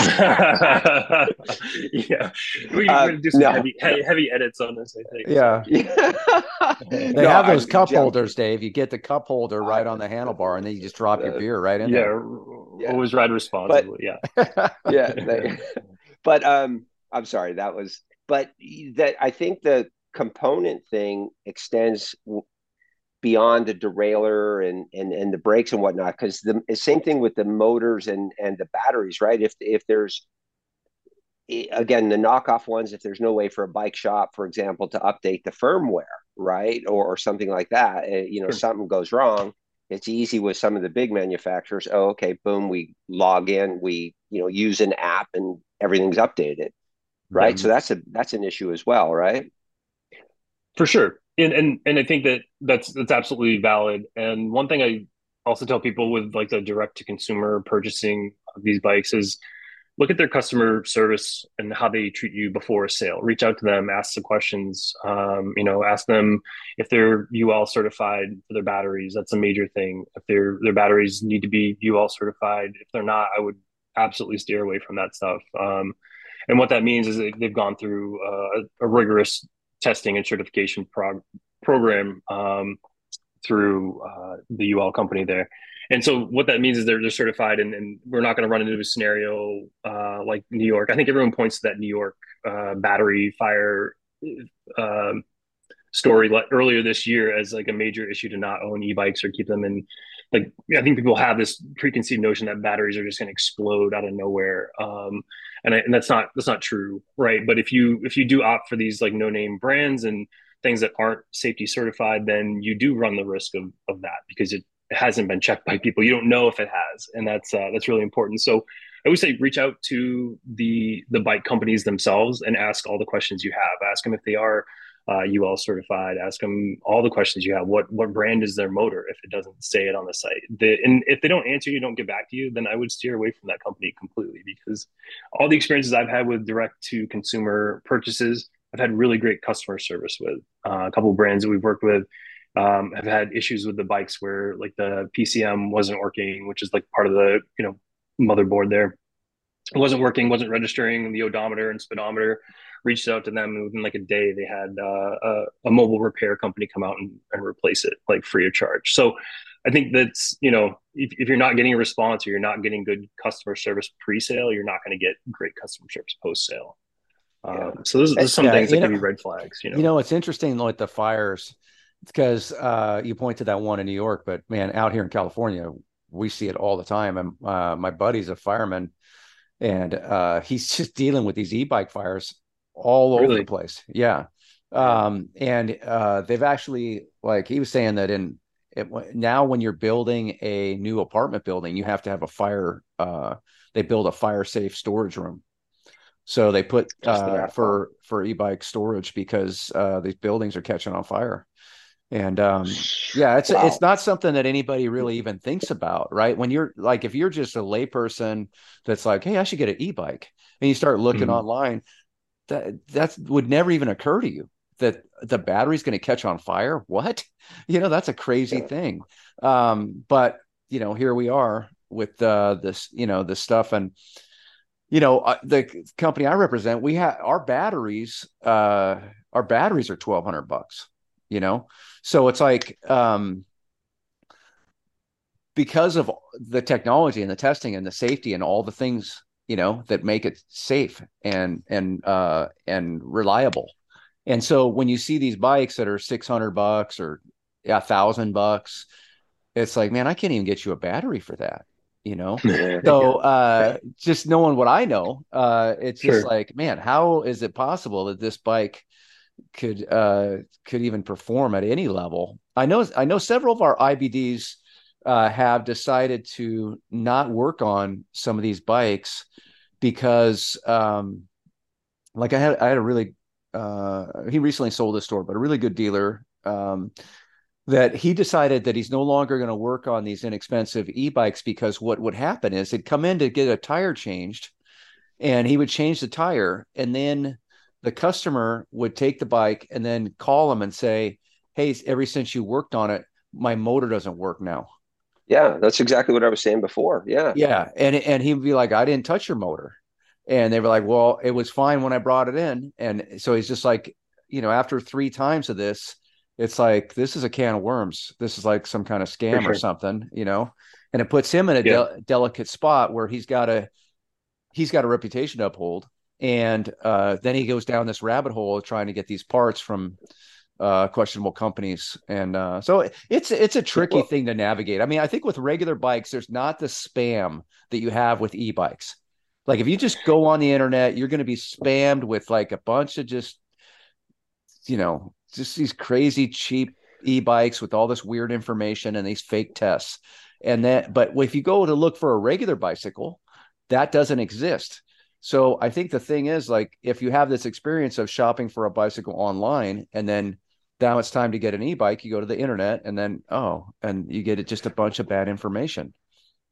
Yeah, we, Uh, we're gonna do some no. heavy, heavy, heavy edits on this, I think. Yeah. They No, have those I'm cup joking. holders, Dave. You get the cup holder right on the handlebar, and then you just drop your beer right in Yeah, there. Yeah. always ride responsibly. yeah, Yeah. They, but um, I'm sorry. That was. But that I think the component thing extends w- beyond the derailleur and and and the brakes and whatnot, because the same thing with the motors and and the batteries, right? If if there's again the knockoff ones, if there's no way for a bike shop, for example, to update the firmware, right, or or something like that, uh, you know, Sure. something goes wrong. It's easy with some of the big manufacturers. Oh, okay, boom, we log in, we you know use an app, and everything's updated, right? Yeah. So that's a that's an issue as well, right? For sure. And and and I think that that's that's absolutely valid. And one thing I also tell people with like the direct to consumer purchasing with these bikes is look at their customer service and how they treat you before a sale. Reach out to them, ask the questions. Um, you know, ask them if they're U L certified for their batteries. That's a major thing. If their their batteries need to be U L certified, if they're not, I would absolutely steer away from that stuff. Um, and what that means is that they've gone through uh, a, a rigorous testing and certification prog- program um, through uh, the U L company there. And so what that means is they're, they're certified, and, and we're not going to run into a scenario uh, like New York. I think everyone points to that New York uh, battery fire um, story earlier this year as like a major issue to not own e-bikes or keep them in. Like, I think people have this preconceived notion that batteries are just going to explode out of nowhere, um, and, I, and that's not that's not true, right? But if you if you do opt for these like no name brands and things that aren't safety certified, then you do run the risk of of that because it hasn't been checked by people. You don't know if it has, and that's uh, that's really important. So I would say reach out to the the bike companies themselves and ask all the questions you have. Ask them if they are uh, U L certified. Ask them all the questions you have. What what brand is their motor? If it doesn't say it on the site, the, and if they don't answer you, don't get back to you, then I would steer away from that company completely, because all the experiences I've had with direct to consumer purchases, I've had really great customer service with uh, a couple of brands that we've worked with. Um, I've had issues with the bikes where like the P C M wasn't working, which is like part of the you know motherboard there. It wasn't working, wasn't registering the odometer and speedometer. Reached out to them, and within like a day, they had uh, a, a mobile repair company come out and, and replace it like free of charge. So I think that's, you know, if, if you're not getting a response or you're not getting good customer service pre-sale, you're not going to get great customer service post-sale. Yeah. Um, so there's, there's some Yeah, things that you can know, be red flags, you know. you know, it's interesting with the fires because uh, you point to that one in New York, but man, out here in California, we see it all the time. And uh, my buddy's a fireman, and uh, he's just dealing with these e-bike fires all over the Really? place. Yeah. Yeah. Um, and uh, they've actually, like he was saying that in it, now when you're building a new apartment building, you have to have a fire. Uh, they build a fire safe storage room. So they put Just uh, that. Huh? for for e-bike storage because uh, these buildings are catching on fire. And um, yeah, it's it's Wow. not something that anybody really even thinks about, right? When you're like, if you're just a layperson that's like, hey, I should get an e-bike, and you start looking Mhm. online, that that would never even occur to you that the battery's going to catch on fire. What? You know, that's a crazy Yeah. thing. Um, but you know, here we are with uh, this, you know, this stuff, and you know, uh, the company I represent, we have our batteries. Uh, our batteries are twelve hundred bucks. You know, so it's like um, because of the technology and the testing and the safety and all the things, you know, that make it safe and and uh, and reliable. And so when you see these bikes that are six hundred bucks or a thousand bucks, it's like, man, I can't even get you a battery for that, you know? Yeah. So Yeah. uh, just knowing what I know, uh, it's just Sure. like, man, how is it possible that this bike could uh, could even perform at any level? I know I know several of our I B Ds uh, have decided to not work on some of these bikes because, um, like I had I had a really uh, he recently sold a store, but a really good dealer. Um, that he decided that he's no longer going to work on these inexpensive e-bikes because what would happen is he'd come in to get a tire changed and he would change the tire, and then the customer would take the bike and then call him and say, hey, ever since you worked on it, my motor doesn't work now. Yeah. That's exactly what I was saying before. Yeah. Yeah. And, and he'd be like, I didn't touch your motor. And they were like, well, it was fine when I brought it in. And so he's just like, you know, after three times of this, it's like, this is a can of worms. This is like some kind of For scam or sure. something, you know, and it puts him in a Yeah. de- delicate spot where he's got a, he's got a reputation to uphold. And uh, then he goes down this rabbit hole trying to get these parts from uh, questionable companies. And uh, so it's it's a Yeah. tricky Well, thing to navigate. I mean, I think with regular bikes, there's not the spam that you have with e-bikes. Like if you just go on the internet, you're going to be spammed with like a bunch of just, you know, just these crazy cheap e-bikes with all this weird information and these fake tests. And then, but if you go to look for a regular bicycle, that doesn't exist. So I think the thing is, like, if you have this experience of shopping for a bicycle online and then now it's time to get an e-bike, you go to the internet and then, oh, and you get it just a bunch of bad information.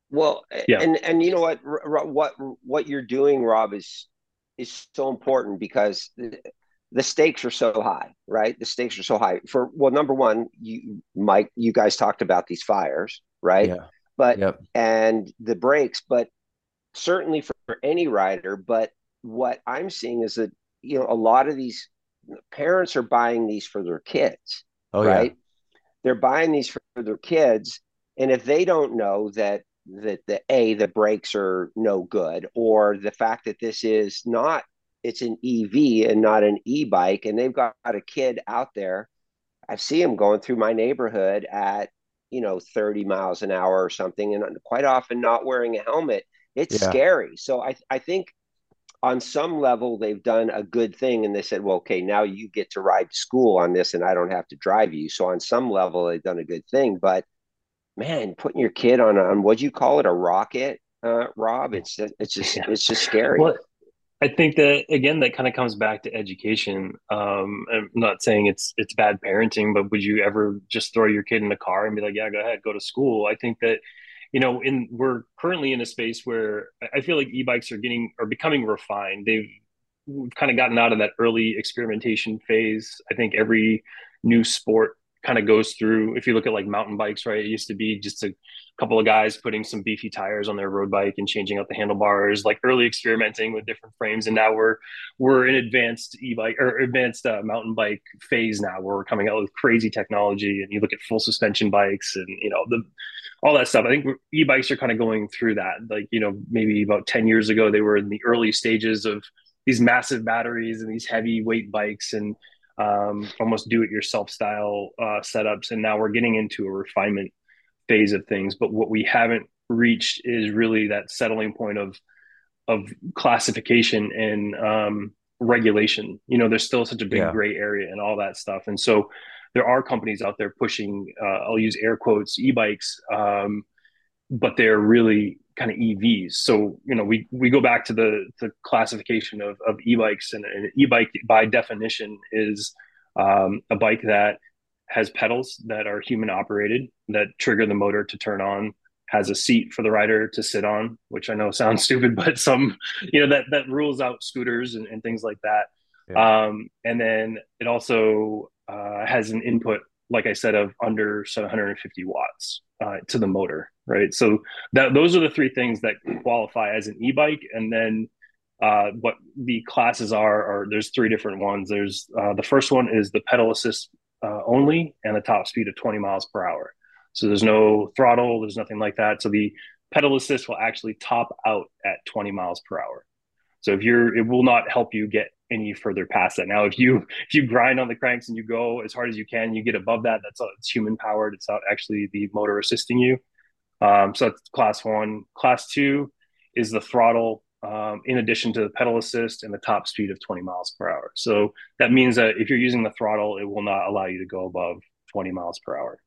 Well, Yeah. and and you know what, what what you're doing, Rob, is is so important because the, the stakes are so high, right? The stakes are so high. For well, number one, you Mike, you guys talked about these fires, right? Yeah. But Yep. and the breaks, but certainly for, for any rider. But what I'm seeing is that you know a lot of these parents are buying these for their kids, Oh yeah. right? They're buying these for their kids, and if they don't know that that the a the brakes are no good, or the fact that this is not, it's an E V and not an e-bike, and they've got a kid out there, I see them going through my neighborhood at you know thirty miles an hour or something, and quite often not wearing a helmet. It's Yeah. scary. So I I think on some level they've done a good thing, and they said, well, okay, now you get to ride to school on this and I don't have to drive you. So on some level they've done a good thing. But man, putting your kid on on what you call it, a rocket, uh Rob, it's it's just Yeah. it's just scary. Well, I think that again, that kind of comes back to education. Um, I'm not saying it's it's bad parenting, but would you ever just throw your kid in the car and be like, "Yeah, go ahead, go to school"? I think that, you know, in we're currently in a space where I feel like e-bikes are getting are becoming refined. They've we've kind of gotten out of that early experimentation phase. I think every new sport kind of goes through. If you look at like mountain bikes, right? It used to be just a couple of guys putting some beefy tires on their road bike and changing out the handlebars, like early experimenting with different frames. And now we're we're in advanced e-bike or advanced uh, mountain bike phase now, where we're coming out with crazy technology. And you look at full suspension bikes, and you know the all that stuff. I think e-bikes are kind of going through that. Like you know maybe about ten years ago, they were in the early stages of these massive batteries and these heavyweight bikes and um, almost do-it-yourself style uh, setups. And now we're getting into a refinement phase of things. But what we haven't reached is really that settling point of of classification and um, regulation. You know, there's still such a big Yeah. gray area and all that stuff. And so there are companies out there pushing, uh, I'll use air quotes, e-bikes, um, but they're really kind of E Vs. So, you know, we, we go back to the, the classification of, of e-bikes, and an e-bike by definition is um, a bike that has pedals that are human operated, that trigger the motor to turn on, has a seat for the rider to sit on, which I know sounds stupid, but some, you know, that, that rules out scooters and, and things like that. Yeah. Um, and then it also uh, has an input, like I said, of under seven hundred fifty watts uh, to the motor, right? So that those are the three things that qualify as an e-bike. And then uh, what the classes are, are there's three different ones. There's uh, the first one is the pedal assist uh, only, and a top speed of twenty miles per hour. So there's no throttle, there's nothing like that. So the pedal assist will actually top out at twenty miles per hour. So if you're, it will not help you get any further past that. Now, if you if you grind on the cranks and you go as hard as you can, you get above that. That's it's human powered. It's not actually the motor assisting you. Um, so that's class one. Class two is the throttle, um, in addition to the pedal assist and the top speed of twenty miles per hour. So that means that if you're using the throttle, it will not allow you to go above twenty miles per hour.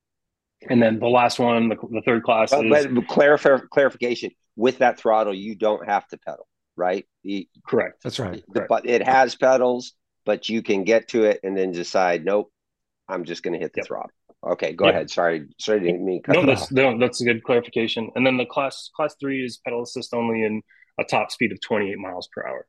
And then the last one, the, the third class But, is but clarif- clarification, with that throttle, you don't have to pedal, right? The, correct. That's right. the, Correct. but it has pedals, but you can get to it and then decide, nope, I'm just going to hit the Yep. throttle. Okay, go Yep. ahead. Sorry, sorry, didn't mean to cut No, you that's off. no, that's a good clarification. And then the class class three is pedal assist only and a top speed of twenty-eight miles per hour.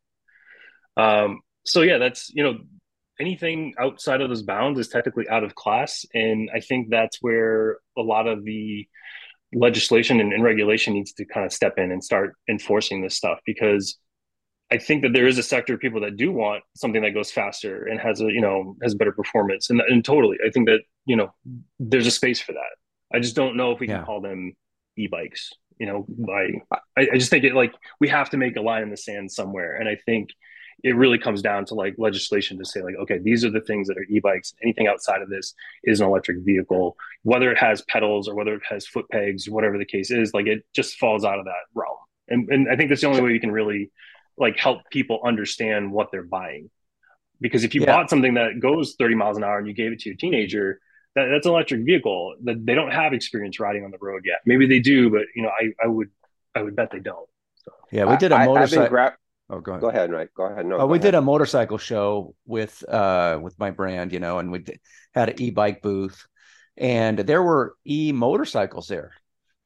Um, so yeah, that's you know anything outside of those bounds is technically out of class, and I think that's where a lot of the legislation and, and regulation needs to kind of step in and start enforcing this stuff, because I think that there is a sector of people that do want something that goes faster and has a you know has better performance, and, and totally, I think that you know there's a space for that. I just don't know if we can Yeah. call them e-bikes. You know, by I, I just think it like we have to make a line in the sand somewhere, and I think it really comes down to like legislation to say like, okay, these are the things that are e-bikes. Anything outside of this is an electric vehicle, whether it has pedals or whether it has foot pegs, whatever the case is. Like it just falls out of that realm, and and I think that's the only way you can really like help people understand what they're buying. Because if you Yeah. bought something that goes thirty miles an hour and you gave it to your teenager, that, that's an electric vehicle that they don't have experience riding on the road yet. Maybe they do, but you know, I, I would I would bet they don't. So. Yeah. We I, did a I, I've been motorcycle. grab. Oh, go ahead. Go ahead, Mike. Go ahead. No, Oh, go we did ahead. a motorcycle show with uh with my brand, you know, and we did, had an e-bike booth, and there were e motorcycles there.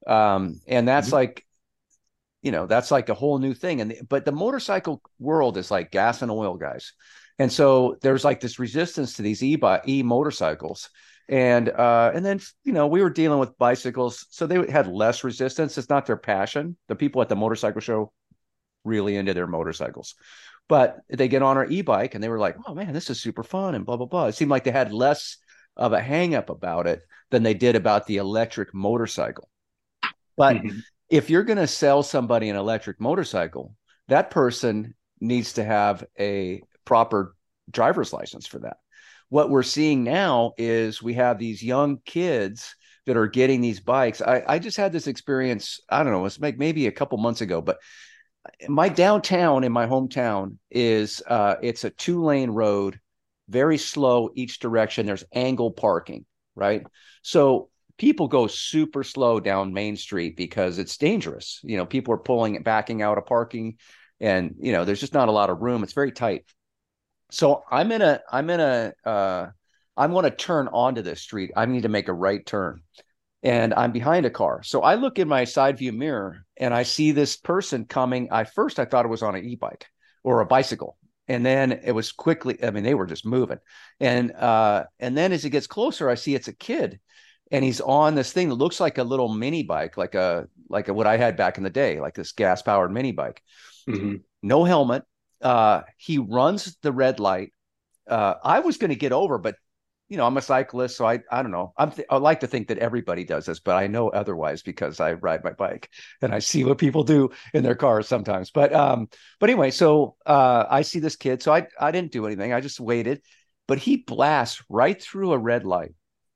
Um, and that's Mhm. like, you know, that's like a whole new thing. And but the motorcycle world is like gas and oil, guys. And so there's like this resistance to these e e motorcycles. And uh, and then you know we were dealing with bicycles, so they had less resistance. It's not their passion. The people at the motorcycle show really into their motorcycles, but they get on our e-bike and they were like, "Oh man, this is super fun," and blah blah blah. It seemed like they had less of a hang up about it than they did about the electric motorcycle. But Mhm. if you're going to sell somebody an electric motorcycle, that person needs to have a proper driver's license for that. What we're seeing now is we have these young kids that are getting these bikes. I, I just had this experience, I don't know, it's like maybe a couple months ago, but my downtown in my hometown is uh, it's a two lane road, very slow each direction. There's angle parking, right? So people go super slow down Main Street because it's dangerous. You know, people are pulling, backing out of parking, and you know, there's just not a lot of room. It's very tight. So I'm in a, I'm in a, uh, I want to turn onto this street. I need to make a right turn and I'm behind a car. So I look in my side view mirror and I see this person coming. I first I thought it was on an e-bike or a bicycle. And then it was quickly, I mean, they were just moving. And uh, and then as it gets closer, I see it's a kid. And he's on this thing that looks like a little mini bike, like a like a, what I had back in the day, like this gas powered mini bike. Mhm. No helmet. Uh, he runs the red light. Uh, I was going to get over, but you know, I'm a cyclist, so I I don't know. I'm th- I like to think that everybody does this, but I know otherwise because I ride my bike and I see what people do in their cars sometimes. But um, but anyway, so uh, I see this kid, so I I didn't do anything. I just waited, but he blasts right through a red light.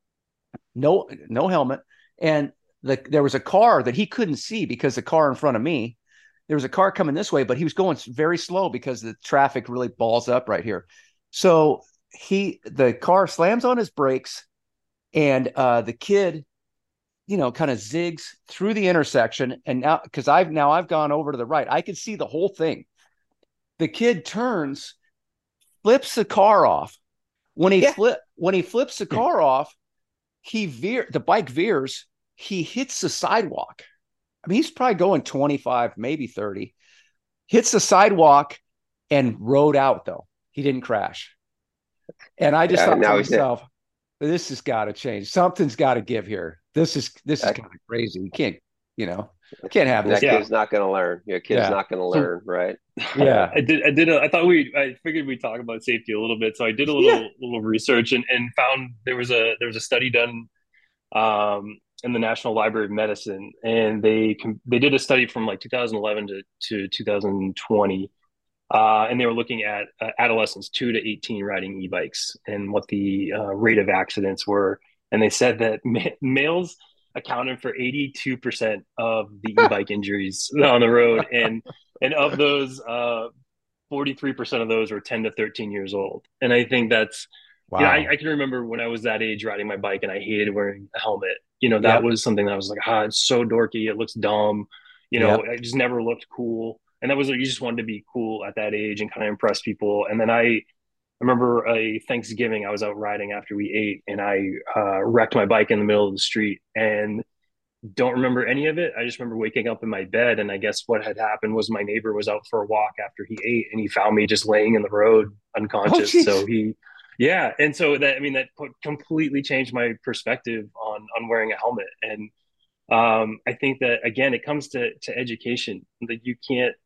No no helmet, and the, there was a car that he couldn't see because the car in front of me. There was a car coming this way, but he was going very slow because the traffic really balls up right here. So he the car slams on his brakes and uh, the kid, you know, kind of zigs through the intersection. And now, because I've now I've gone over to the right, I could see the whole thing. The kid turns, flips the car off. When he Yeah. flip when he flips the car off, he veer the bike veers. He hits the sidewalk. I mean, he's probably going twenty-five, maybe thirty. Hits the sidewalk and rode out though. He didn't crash. And I just Yeah. thought to Now he's myself, this has got to change. Something's got to give here. This is this is that, kind of crazy. You can't, you know, can't have this. that Yeah. kid's not going to learn. Your kid's Yeah, not going to So learn, right? yeah, I did. I did. A, I thought we. I figured we'd talk about safety a little bit. So I did a yeah. little little research and, and found there was a there was a study done um, in the National Library of Medicine, and they they did a study from like two thousand eleven to to two thousand twenty, uh, and they were looking at uh, adolescents two to eighteen riding e-bikes and what the uh, rate of accidents were. And they said that ma- males accounted for eighty-two percent of the e-bike injuries on the road, and and of those, uh, forty-three percent of those were ten to thirteen years old. And I think that's, you know, I, Wow. I can remember when I was that age riding my bike and I hated wearing a helmet. You know, that Yep, was something that I was like, ah, it's so dorky. It looks dumb. You know, yep. it just never looked cool. And that was like, you just wanted to be cool at that age and kind of impress people. And then I, I remember a Thanksgiving, I was out riding after we ate and I uh, wrecked my bike in the middle of the street and don't remember any of it. I just remember waking up in my bed, and I guess what had happened was my neighbor was out for a walk after he ate, and he found me just laying in the road Oh, unconscious. So jeez. he, yeah, and so that I mean that put, completely changed my perspective on on wearing a helmet. And um, I think that again, it comes to to education that you can't.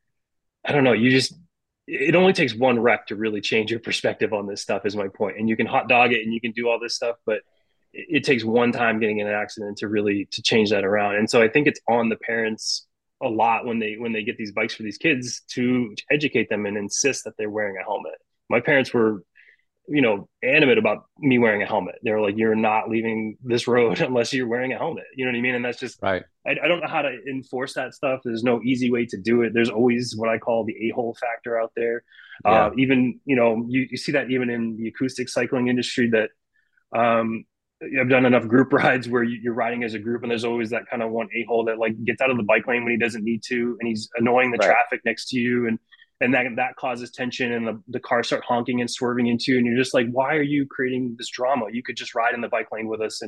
I don't know. You just it only takes one wreck to really change your perspective on this stuff. Is my point. And you can hot dog it, and you can do all this stuff, but it, it takes one time getting in an accident to really to change that around. And so I think it's on the parents a lot when they when they get these bikes for these kids to, to educate them and insist that they're wearing a helmet. My parents were, you know, animate about me wearing a helmet. They were like, "You're not leaving this road unless you're wearing a helmet." You know what I mean? And that's just, Right. I, I don't know how to enforce that stuff. There's no easy way to do it. There's always what I call the a-hole factor out there. Uh, Yeah. even, you know, you, you see that even in the acoustic cycling industry that um, I've done enough group rides where you, are riding as a group, and there's always that kind of one a-hole that like gets out of the bike lane when he doesn't need to, and he's annoying the Right. traffic next to you, and and that that causes tension, and the, the cars start honking and swerving into you, and you're just like, why are you creating this drama? You could just ride in the bike lane with us and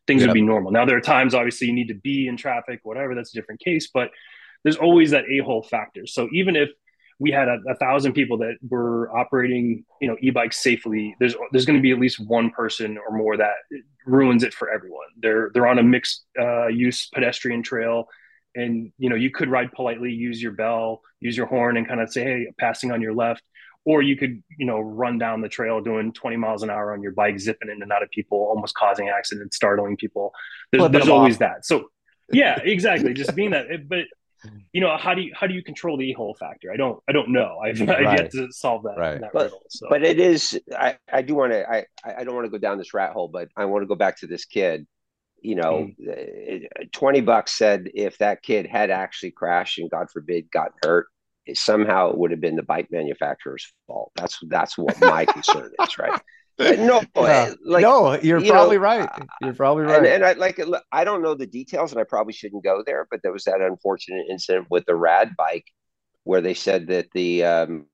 things Yep. would be normal. Now, there are times, obviously, you need to be in traffic, whatever, that's a different case, but there's always that a-hole factor. So even if we had a, a thousand people that were operating, you know, e-bikes safely, there's there's going to be at least one person or more that ruins it for everyone. They're they're on a mixed uh, use pedestrian trail, and you know, you could ride politely, use your bell, use your horn, and kind of say, hey, passing on your left. Or you could, you know, run down the trail doing twenty miles an hour on your bike, zipping in and out of people, almost causing accidents, startling people. There's, Flipping there's them always off. that. So, yeah, exactly. Just being that, but you know, how do you how do you control the a-hole factor? I don't I don't know. I've I've yet Right. to solve that Right. that But riddle. So, but it is. I I do want to. I I don't want to go down this rat hole, but I want to go back to this kid. You know, mm, twenty bucks said if that kid had actually crashed and God forbid got hurt, it, somehow it would have been the bike manufacturer's fault. That's that's what my concern is, right? No, Yeah. like No, you're you probably know, right. You're probably and right. and I like I don't know the details, and I probably shouldn't go there. But there was that unfortunate incident with the rad bike where they said that the um,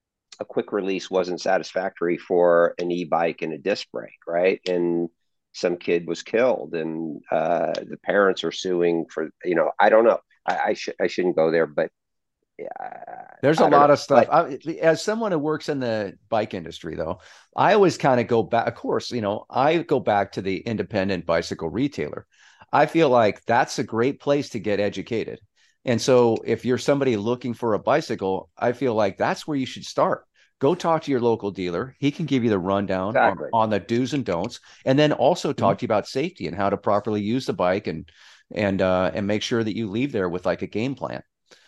a quick release wasn't satisfactory for an e-bike and a disc brake, right? And some kid was killed, and uh, the parents are suing for, you know, I don't know. I I, sh- I shouldn't go there, but yeah, There's a I don't lot know. of stuff. But I, as someone who works in the bike industry, though, I always kind of go back. Of course, you know, I go back to the independent bicycle retailer. I feel like that's a great place to get educated. And so, if you're somebody looking for a bicycle, I feel like that's where you should start. Go talk to your local dealer. He can give you the rundown on, exactly. on the do's and don'ts, and then also mm-hmm. talk to you about safety and how to properly use the bike and and uh, and make sure that you leave there with like a game plan.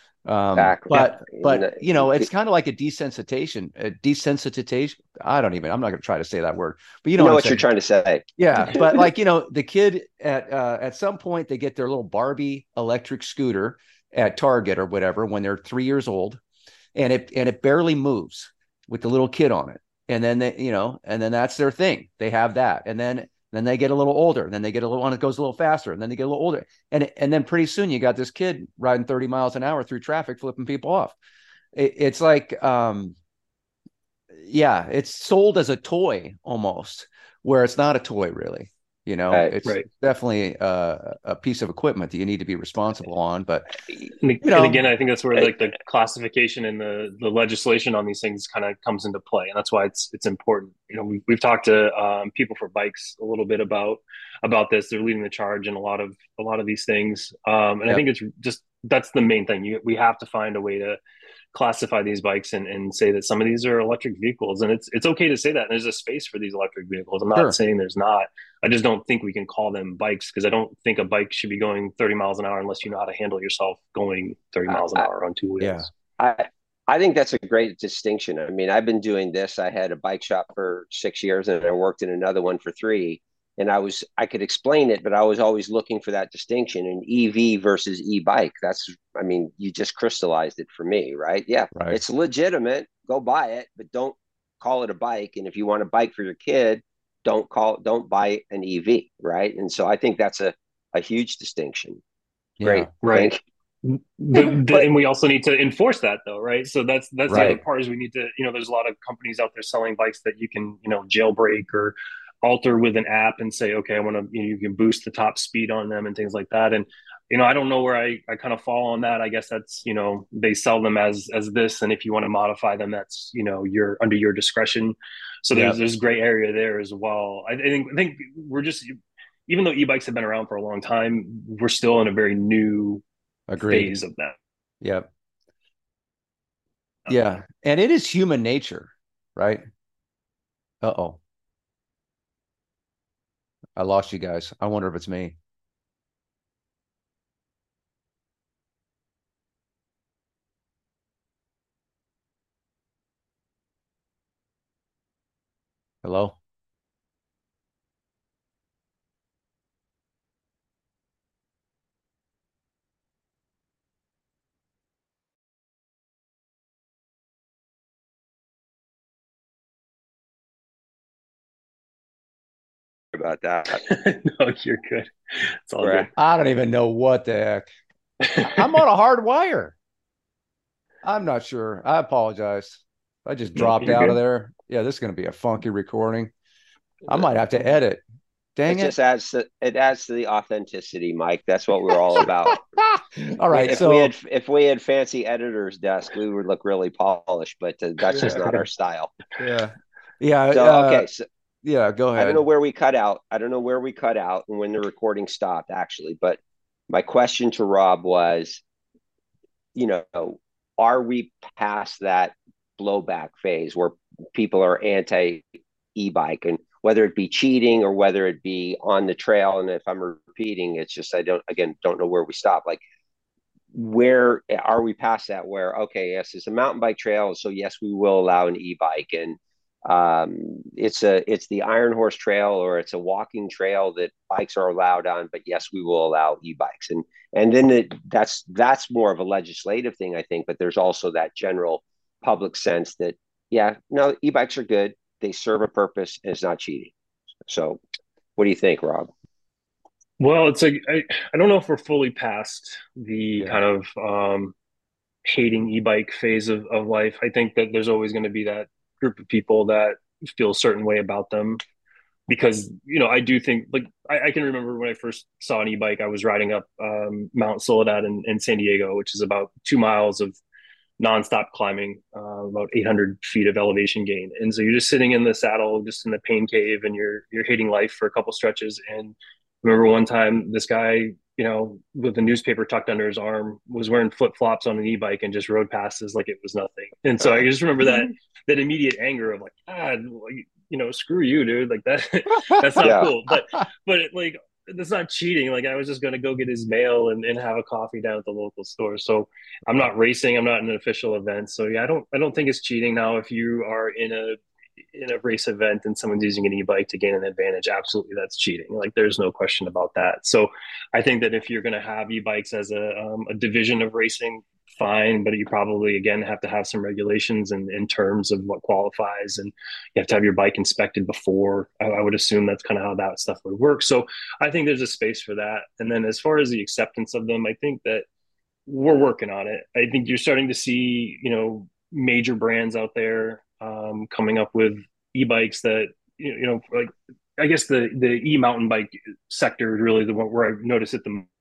Um, Exactly. Yeah. but but you know, it's kind of like a desensitization, a desensitization. I don't even. I'm not going to try to say that word, but you know You what know I'm what you're saying. trying to say. Yeah, but like you know, the kid at uh, at some point they get their little Barbie electric scooter at Target or whatever when they're three years old, and it and it barely moves with the little kid on it, and then they you know, and then that's their thing. They have that, and then then they get a little older, and then they get a little one that goes a little faster, and then they get a little older, and and then pretty soon you got this kid riding thirty miles an hour through traffic, flipping people off. It, it's like, um, yeah, it's sold as a toy almost, where it's not a toy really. You know, Right. it's Right. definitely a, a piece of equipment that you need to be responsible on. But And, you and know, again, I think that's where like the classification and the the legislation on these things kind of comes into play, and that's why it's it's important. You know, we've we've talked to um, people for bikes a little bit about about this. They're leading the charge in a lot of a lot of these things, um, and I yep, think it's just that's the main thing. You, we have to find a way to classify these bikes and, and say that some of these are electric vehicles, and it's it's okay to say that. And there's a space for these electric vehicles. I'm not sure, saying there's not. I just don't think we can call them bikes because I don't think a bike should be going thirty miles an hour unless you know how to handle yourself going thirty I, miles an I, hour on two yeah, wheels. I I think that's a great distinction. I mean, I've been doing this. I had a bike shop for six years, and I worked in another one for three. And I was I could explain it, but I was always looking for that distinction in E V versus e-bike. That's I mean, you just crystallized it for me, right? Yeah, right, it's legitimate. Go buy it, but don't call it a bike. And if you want a bike for your kid, don't call don't buy an E V, right? And so I think that's a a huge distinction. yeah, Great, Right. thank The, you. the, But and we also need to enforce that though, right? So that's that's the other right, part is we need to, you know, there's a lot of companies out there selling bikes that you can, you know, jailbreak or alter with an app and say, okay, I want to, you know, you can boost the top speed on them and things like that. And, you know, I don't know where I, I kind of fall on that. I guess that's, you know, they sell them as as this. And if you want to modify them, that's, you know, you're under your discretion. So there's yep, there's gray area there as well. I, I think I think we're just even though e-bikes have been around for a long time, we're still in a very new agreed, phase of that. yep, Um, yeah, and it is human nature, right? Uh oh, I lost you guys. I wonder if it's me. Hello. about that. no, you're good. It's all Right. good. I don't even know what the heck. I'm on a hard wire. I'm not sure. I apologize. I just no, dropped you're out of good. there. Yeah, this is going to be a funky recording. I Uh, might have to edit. Dang It it. just adds to, it adds to the authenticity, Mike. That's what we're all about. All We, right. if we So had if we had fancy editor's desk, we would look really polished, but uh, that's just yeah, not our style. yeah, yeah, So uh, okay, so yeah. Go I don't know ahead. where we cut out. I don't know where we cut out and when the recording stopped, actually. But my question to Rob was, you know, are we past that blowback phase where people are anti e-bike, and whether it be cheating or whether it be on the trail? And if I'm repeating, it's just I don't again don't know where we stop. Like, where are we past that? Where okay, yes, it's a mountain bike trail, so yes, we will allow an e-bike, and um, it's a it's the Iron Horse Trail, or it's a walking trail that bikes are allowed on, but yes, we will allow e-bikes, and and then it, that's that's more of a legislative thing, I think. But there's also that general public sense that yeah, no, e-bikes are good, they serve a purpose, and it's not cheating. So, what do you think, Rob? Well, it's like I, I don't know if we're fully past the Yeah. kind of um, hating e-bike phase of, of life. I think that there's always going to be that group of people that feel a certain way about them because, you know, I do think like I, I can remember when I first saw an e-bike, I was riding up um, Mount Soledad in, in San Diego, which is about two miles of nonstop climbing, uh, about eight hundred feet of elevation gain. And so you're just sitting in the saddle, just in the pain cave, and you're you're hating life for a couple stretches. And I remember one time this guy, you know, with a newspaper tucked under his arm, was wearing flip flops on an e-bike and just rode past us like it was nothing. And so I just remember that that immediate anger of like, God, you know, screw you, dude. Like that, that's not Yeah, cool. But but it, like that's not cheating. Like I was just gonna go get his mail and, and have a coffee down at the local store. So I'm not racing. I'm not in an official event. So yeah, I don't I don't think it's cheating. Now, if you are in a in a race event and someone's using an e-bike to gain an advantage, absolutely that's cheating. Like there's no question about that. So I think that if you're going to have e-bikes as a, um, a division of racing, fine, but you probably again have to have some regulations and in terms of what qualifies, and you have to have your bike inspected before. I, I would assume that's kind of how that stuff would work. So I think there's a space for that. And then as far as the acceptance of them, I think that we're working on it. I think you're starting to see, you know, major brands out there um, coming up with e-bikes that, you know, like I guess the the e mountain bike sector is really the one where I've noticed it the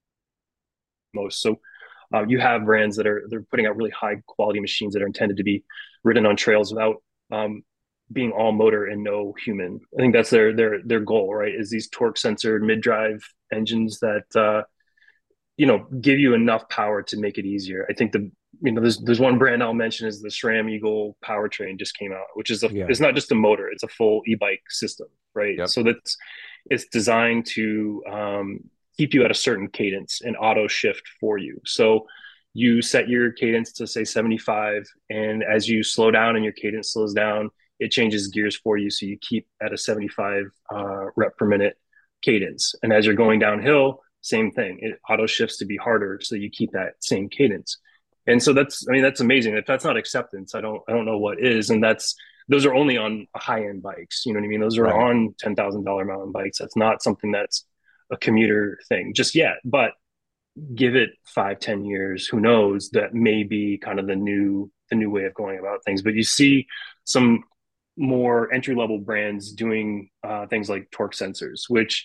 most. So uh, you have brands that are they're putting out really high quality machines that are intended to be ridden on trails without um, being all motor and no human. I think that's their their their goal, right? Is these torque censored mid drive engines that uh, you know give you enough power to make it easier. I think the you know there's there's one brand I'll mention is the SRAM Eagle powertrain just came out, which is a Yeah. it's not just a motor, it's a full e-bike system, right? Yep. So that's it's designed to um, keep you at a certain cadence and auto shift for you. So you set your cadence to say seventy-five, and as you slow down and your cadence slows down, it changes gears for you, so you keep at a seventy-five uh, rep per minute cadence. And as you're going downhill, same thing. It auto shifts to be harder, so you keep that same cadence. And so that's, I mean, that's amazing. If that's not acceptance, I don't, I don't know what is. And that's, those are only on high end bikes. You know what I mean? Those are Right. on ten thousand dollars mountain bikes. That's not something that's a commuter thing just yet. But give it five, ten years, who knows? That may be kind of the new, the new way of going about things. But you see some more entry level brands doing uh, things like torque sensors, which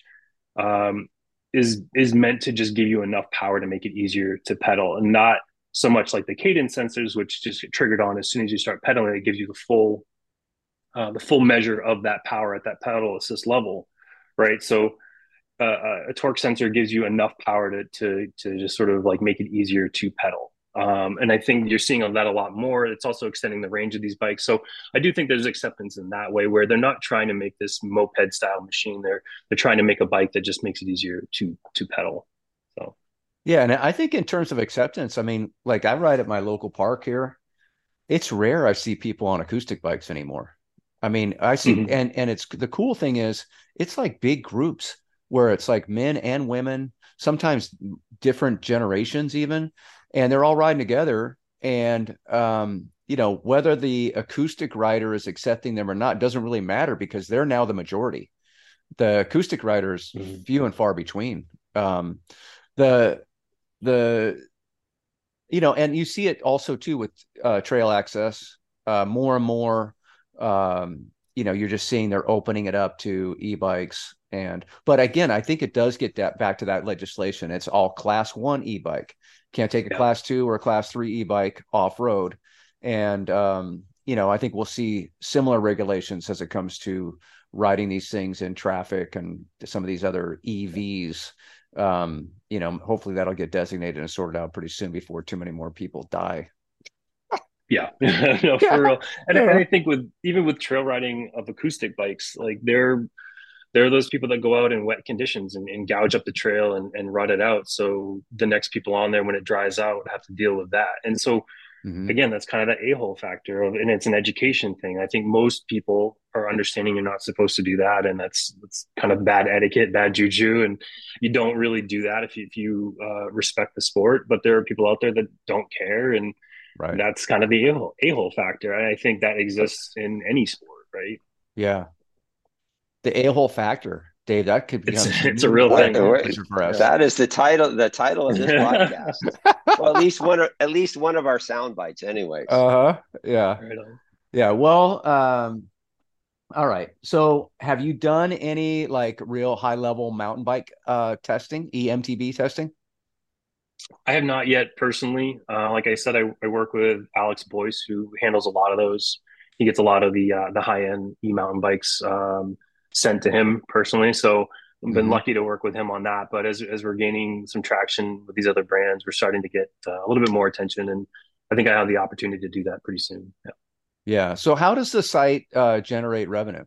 um, is is meant to just give you enough power to make it easier to pedal, and not so much like the cadence sensors, which just get triggered on as soon as you start pedaling. It gives you the full uh, the full measure of that power at that pedal assist level, right? So uh, a torque sensor gives you enough power to to to just sort of like make it easier to pedal. Um, and I think you're seeing that a lot more. It's also extending the range of these bikes. So I do think there's acceptance in that way, where they're not trying to make this moped style machine. They're they're trying to make a bike that just makes it easier to to pedal. So Yeah, and I think in terms of acceptance, I mean, like I ride at my local park here. It's rare I see people on acoustic bikes anymore. I mean, I see, mm-hmm. and and it's the cool thing is it's like big groups where it's like men and women, sometimes different generations even, and they're all riding together. And um, you know, whether the acoustic rider is accepting them or not doesn't really matter because they're now the majority. The acoustic riders Mm-hmm. few and far between. Um, the the you know, and you see it also too with uh, trail access. Uh, more and more, um, you know, you're just seeing they're opening it up to e-bikes. And but again, I think it does get that back to that legislation. It's all class one e-bike. Can't take a Yeah. class two or a class three e-bike off road. And um, you know, I think we'll see similar regulations as it comes to riding these things in traffic and some of these other E Vs. Um, you know, hopefully that'll get designated and sorted out pretty soon before too many more people die. Yeah, no, for Yeah, real. And, and yeah, I think with even with trail riding of acoustic bikes, like they're there are those people that go out in wet conditions and, and gouge up the trail and, and rut it out. So the next people on there, when it dries out, have to deal with that. And so mm-hmm. again, that's kind of that a-hole factor of, and it's an education thing. I think most people are understanding you're not supposed to do that, and that's that's kind of bad etiquette, bad juju, and you don't really do that if you, if you uh, respect the sport. But there are people out there that don't care, and Right. that's kind of the a-hole, a-hole factor. And I think that exists in any sport, right? Yeah. The a-hole factor, Dave, that could It's become a it's a new real Uh, thing. wait, nomenclature for us. that is the title. The title of this podcast. Well, at least one. Of, at least one of our sound bites, anyways. Uh-huh. Yeah. Right on. Yeah. Well, um, all right. So have you done any like real high level mountain bike uh testing, E M T B testing? I have not yet personally. Uh, like I said, I, I work with Alex Boyce, who handles a lot of those. He gets a lot of the uh, the high end e mountain bikes um, sent to him personally. So I've been Mm-hmm. lucky to work with him on that. But as as we're gaining some traction with these other brands, we're starting to get uh, a little bit more attention, and I think I have the opportunity to do that pretty soon. Yeah. Yeah. So how does the site uh generate revenue?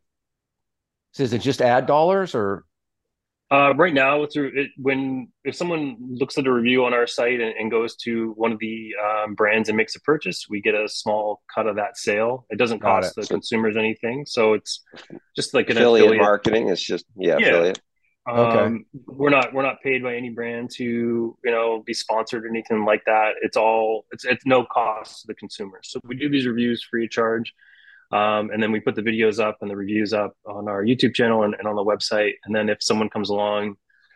So is it just ad dollars or Uh, right now, through it, when if someone looks at a review on our site and, and goes to one of the um, brands and makes a purchase, we get a small cut of that sale. It doesn't got cost it? the So consumers anything, so it's just like an affiliate affiliate. marketing is just yeah, Yeah, affiliate. Okay. um, we're not we're not paid by any brand to you know be sponsored or anything like that. It's all it's it's no cost to the consumer. So we do these reviews free of charge. Um, and then we put the videos up and the reviews up on our YouTube channel and, and on the website. And then if someone comes along,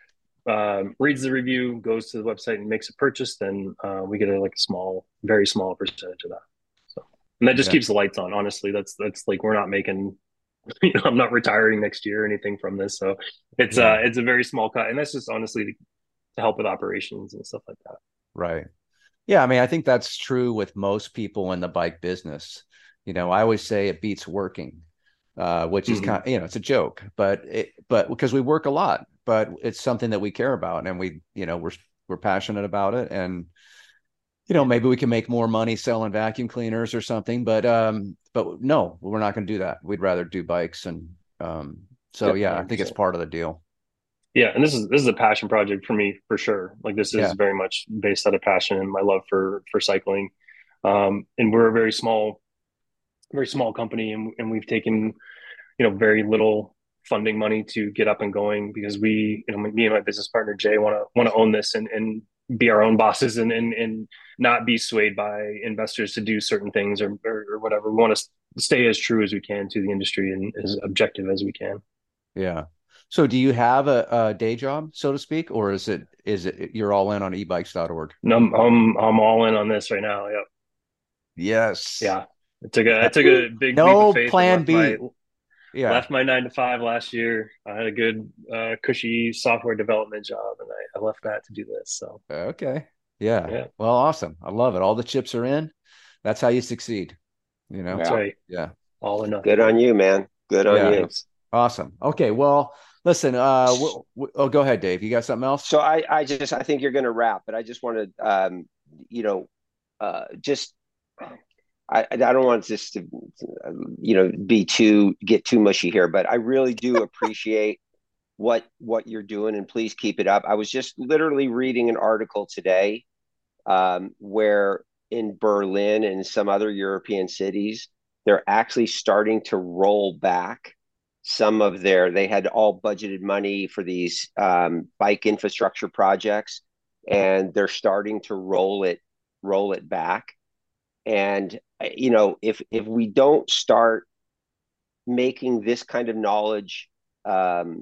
um, reads the review, goes to the website and makes a purchase, then uh, we get a like a small, very small percentage of that. So, and that just Yeah. keeps the lights on. Honestly, that's that's like we're not making, you know, I'm not retiring next year or anything from this. So it's Yeah. uh it's a very small cut, and that's just honestly to, to help with operations and stuff like that. Right. Yeah, I mean, I think that's true with most people in the bike business. You know, I always say it beats working, uh, which is Mm-hmm. kind of, you know, it's a joke, but it, but because we work a lot, but it's something that we care about and we, you know, we're we're passionate about it, and you know, maybe we can make more money selling vacuum cleaners or something, but um, but no, we're not going to do that. We'd rather do bikes, and um, so Yep, yeah, I think it's one hundred percent. part of the deal. Yeah, and this is this is a passion project for me for sure. Like this is Yeah. very much based out of passion and my love for for cycling. Um, and we're a very small, very small company, and and we've taken you know very little funding money to get up and going because we you know me and my business partner Jay want to want to own this and and be our own bosses and and and not be swayed by investors to do certain things or or, or whatever. We want to stay as true as we can to the industry and as objective as we can. Yeah. So do you have a, a day job, so to speak, or is it is it you're all in on e bikes dot org? And I'm I'm I'm all in on this right now. Yep. Yes. Yeah. I took a I took a big leap of No faith and plan left my B. Yeah. left my nine to five last year. I had a good uh, cushy software development job, and I, I left that to do this. So Okay. Yeah. yeah, Well, awesome. I love it. All the chips are in. That's how you succeed, you know? that's Yeah, right. Yeah. All or good nothing. on you, man. Good on Yeah. you. Thanks. Awesome. Okay. Well, listen, uh, w- w- oh, go ahead, Dave. You got something else? So I, I just, I think you're going to wrap, but I just want to, um, you know, uh, just, I, I don't want this to, you know, be too, get too mushy here, but I really do appreciate what, what you're doing, and please keep it up. I was just literally reading an article today, um, where in Berlin and some other European cities, they're actually starting to roll back some of their, they had all budgeted money for these um, bike infrastructure projects, and they're starting to roll it roll it back. And you know, if if we don't start making this kind of knowledge um,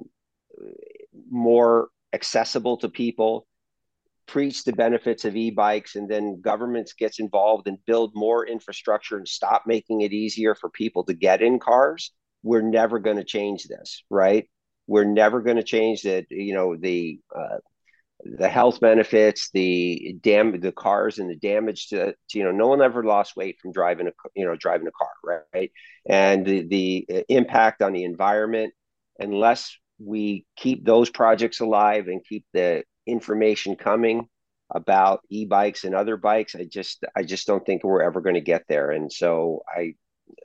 more accessible to people, preach the benefits of e-bikes, and then governments gets involved and build more infrastructure and stop making it easier for people to get in cars, we're never going to change this, right? we're never going to change that. You know, the uh, the health benefits, the dam, the cars, and the damage to, to, you know, no one ever lost weight from driving a, you know, driving a car, right? And the, the impact on the environment, unless we keep those projects alive and keep the information coming about e-bikes and other bikes, I just, I just don't think we're ever going to get there. And so I,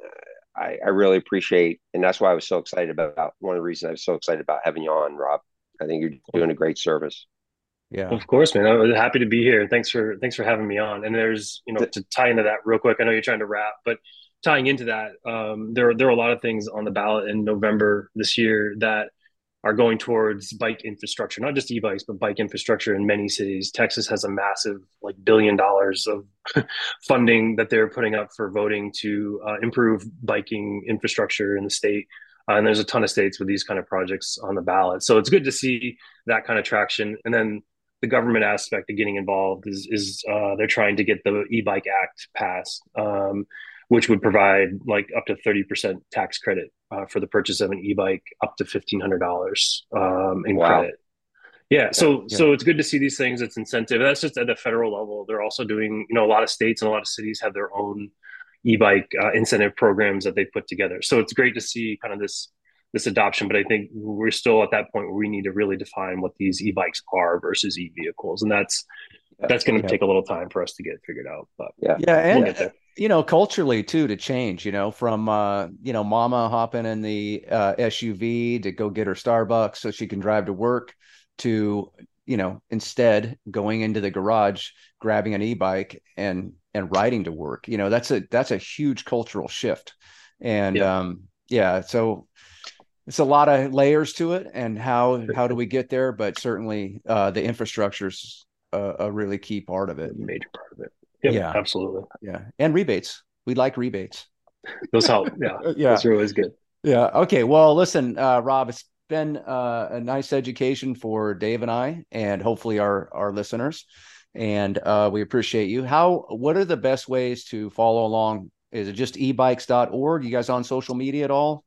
I, I really appreciate, and that's why I was so excited about, one of the reasons I was so excited about having you on, Rob. I think you're doing a great service. Yeah, of course, man. I'm happy to be here. Thanks for thanks for having me on. And there's, you know, to tie into that real quick, I know you're trying to wrap, but tying into that, um, there there are a lot of things on the ballot in November this year that are going towards bike infrastructure, not just e-bikes, but bike infrastructure in many cities. Texas has a massive, like, billion dollars of funding that they're putting up for voting to uh, improve biking infrastructure in the state. Uh, and there's a ton of states with these kind of projects on the ballot. So it's good to see that kind of traction. And then the government aspect of getting involved is, is uh, they're trying to get the e-bike act passed, um, which would provide like up to thirty percent tax credit uh, for the purchase of an e-bike, up to fifteen hundred dollars um, in wow. credit. Yeah. So, yeah. so it's good to see these things. It's incentive. That's just at the federal level. They're also doing, you know, a lot of states and a lot of cities have their own e-bike uh, incentive programs that they put together. So it's great to see kind of this, this adoption, but I think we're still at that point where we need to really define what these e-bikes are versus e-vehicles. And that's, that's going to yeah. take a little time for us to get figured out, but yeah. Yeah. And, we'll you know, culturally too, to change, you know, from, uh, you know, mama hopping in the uh, S U V to go get her Starbucks so she can drive to work, to, you know, instead going into the garage, grabbing an e-bike and, and riding to work. You know, that's a, that's a huge cultural shift. And yeah. um, yeah, so it's a lot of layers to it, and how, how do we get there? But certainly uh, the infrastructure's a, a really key part of it. A major part of it. Yep, yeah, absolutely. Yeah. And rebates. We like rebates. Those help. Yeah. Yeah. That's always good. Yeah. Okay. Well, listen, uh, Rob, it's been uh, a nice education for Dave and I, and hopefully our, our listeners. And uh, we appreciate you. How, what are the best ways to follow along? Is it just e bikes dot org? You guys on social media at all?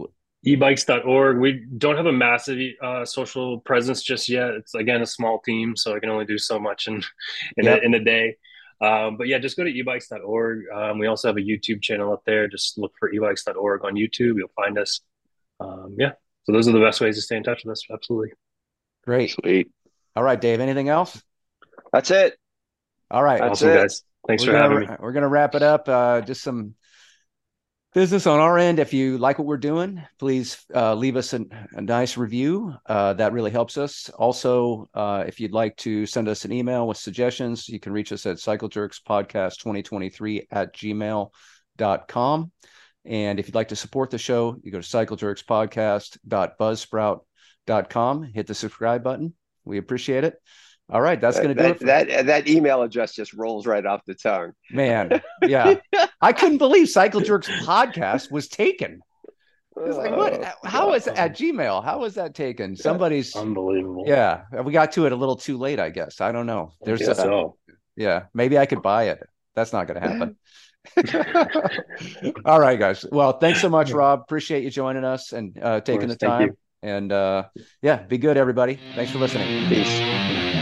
e bikes dot org. We don't have a massive uh, social presence just yet. It's, again, a small team, so I can only do so much in in, yep. a, in a day. Um, but yeah, just go to e bikes dot org. Um, we also have a YouTube channel up there. Just look for e bikes dot org on YouTube. You'll find us. Um, yeah. So those are the best ways to stay in touch with us. Absolutely. Great. Sweet. All right, Dave, anything else? That's it. All right. That's awesome, it. Guys. Thanks we're for gonna, having me. We're going to wrap it up. Uh, just some business on our end. If you like what we're doing, please uh, leave us an, a nice review. Uh, that really helps us. Also, uh, if you'd like to send us an email with suggestions, you can reach us at cycle jerks podcast twenty twenty-three at gmail dot com. And if you'd like to support the show, you go to cycle jerks podcast dot buzzsprout dot com, hit the subscribe button. We appreciate it. All right, that's going to do that, it. For- that that email address just rolls right off the tongue. Man, yeah. I couldn't believe Cycle Jerks podcast was taken. It's like, what? How is it at Gmail? How was that taken? Somebody's unbelievable. Yeah, we got to it a little too late, I guess. I don't know. There's a, so. Yeah, maybe I could buy it. That's not going to happen. All right, guys. Well, thanks so much, Rob. Appreciate you joining us and uh, taking the time. And uh, yeah, be good, everybody. Thanks for listening. Peace.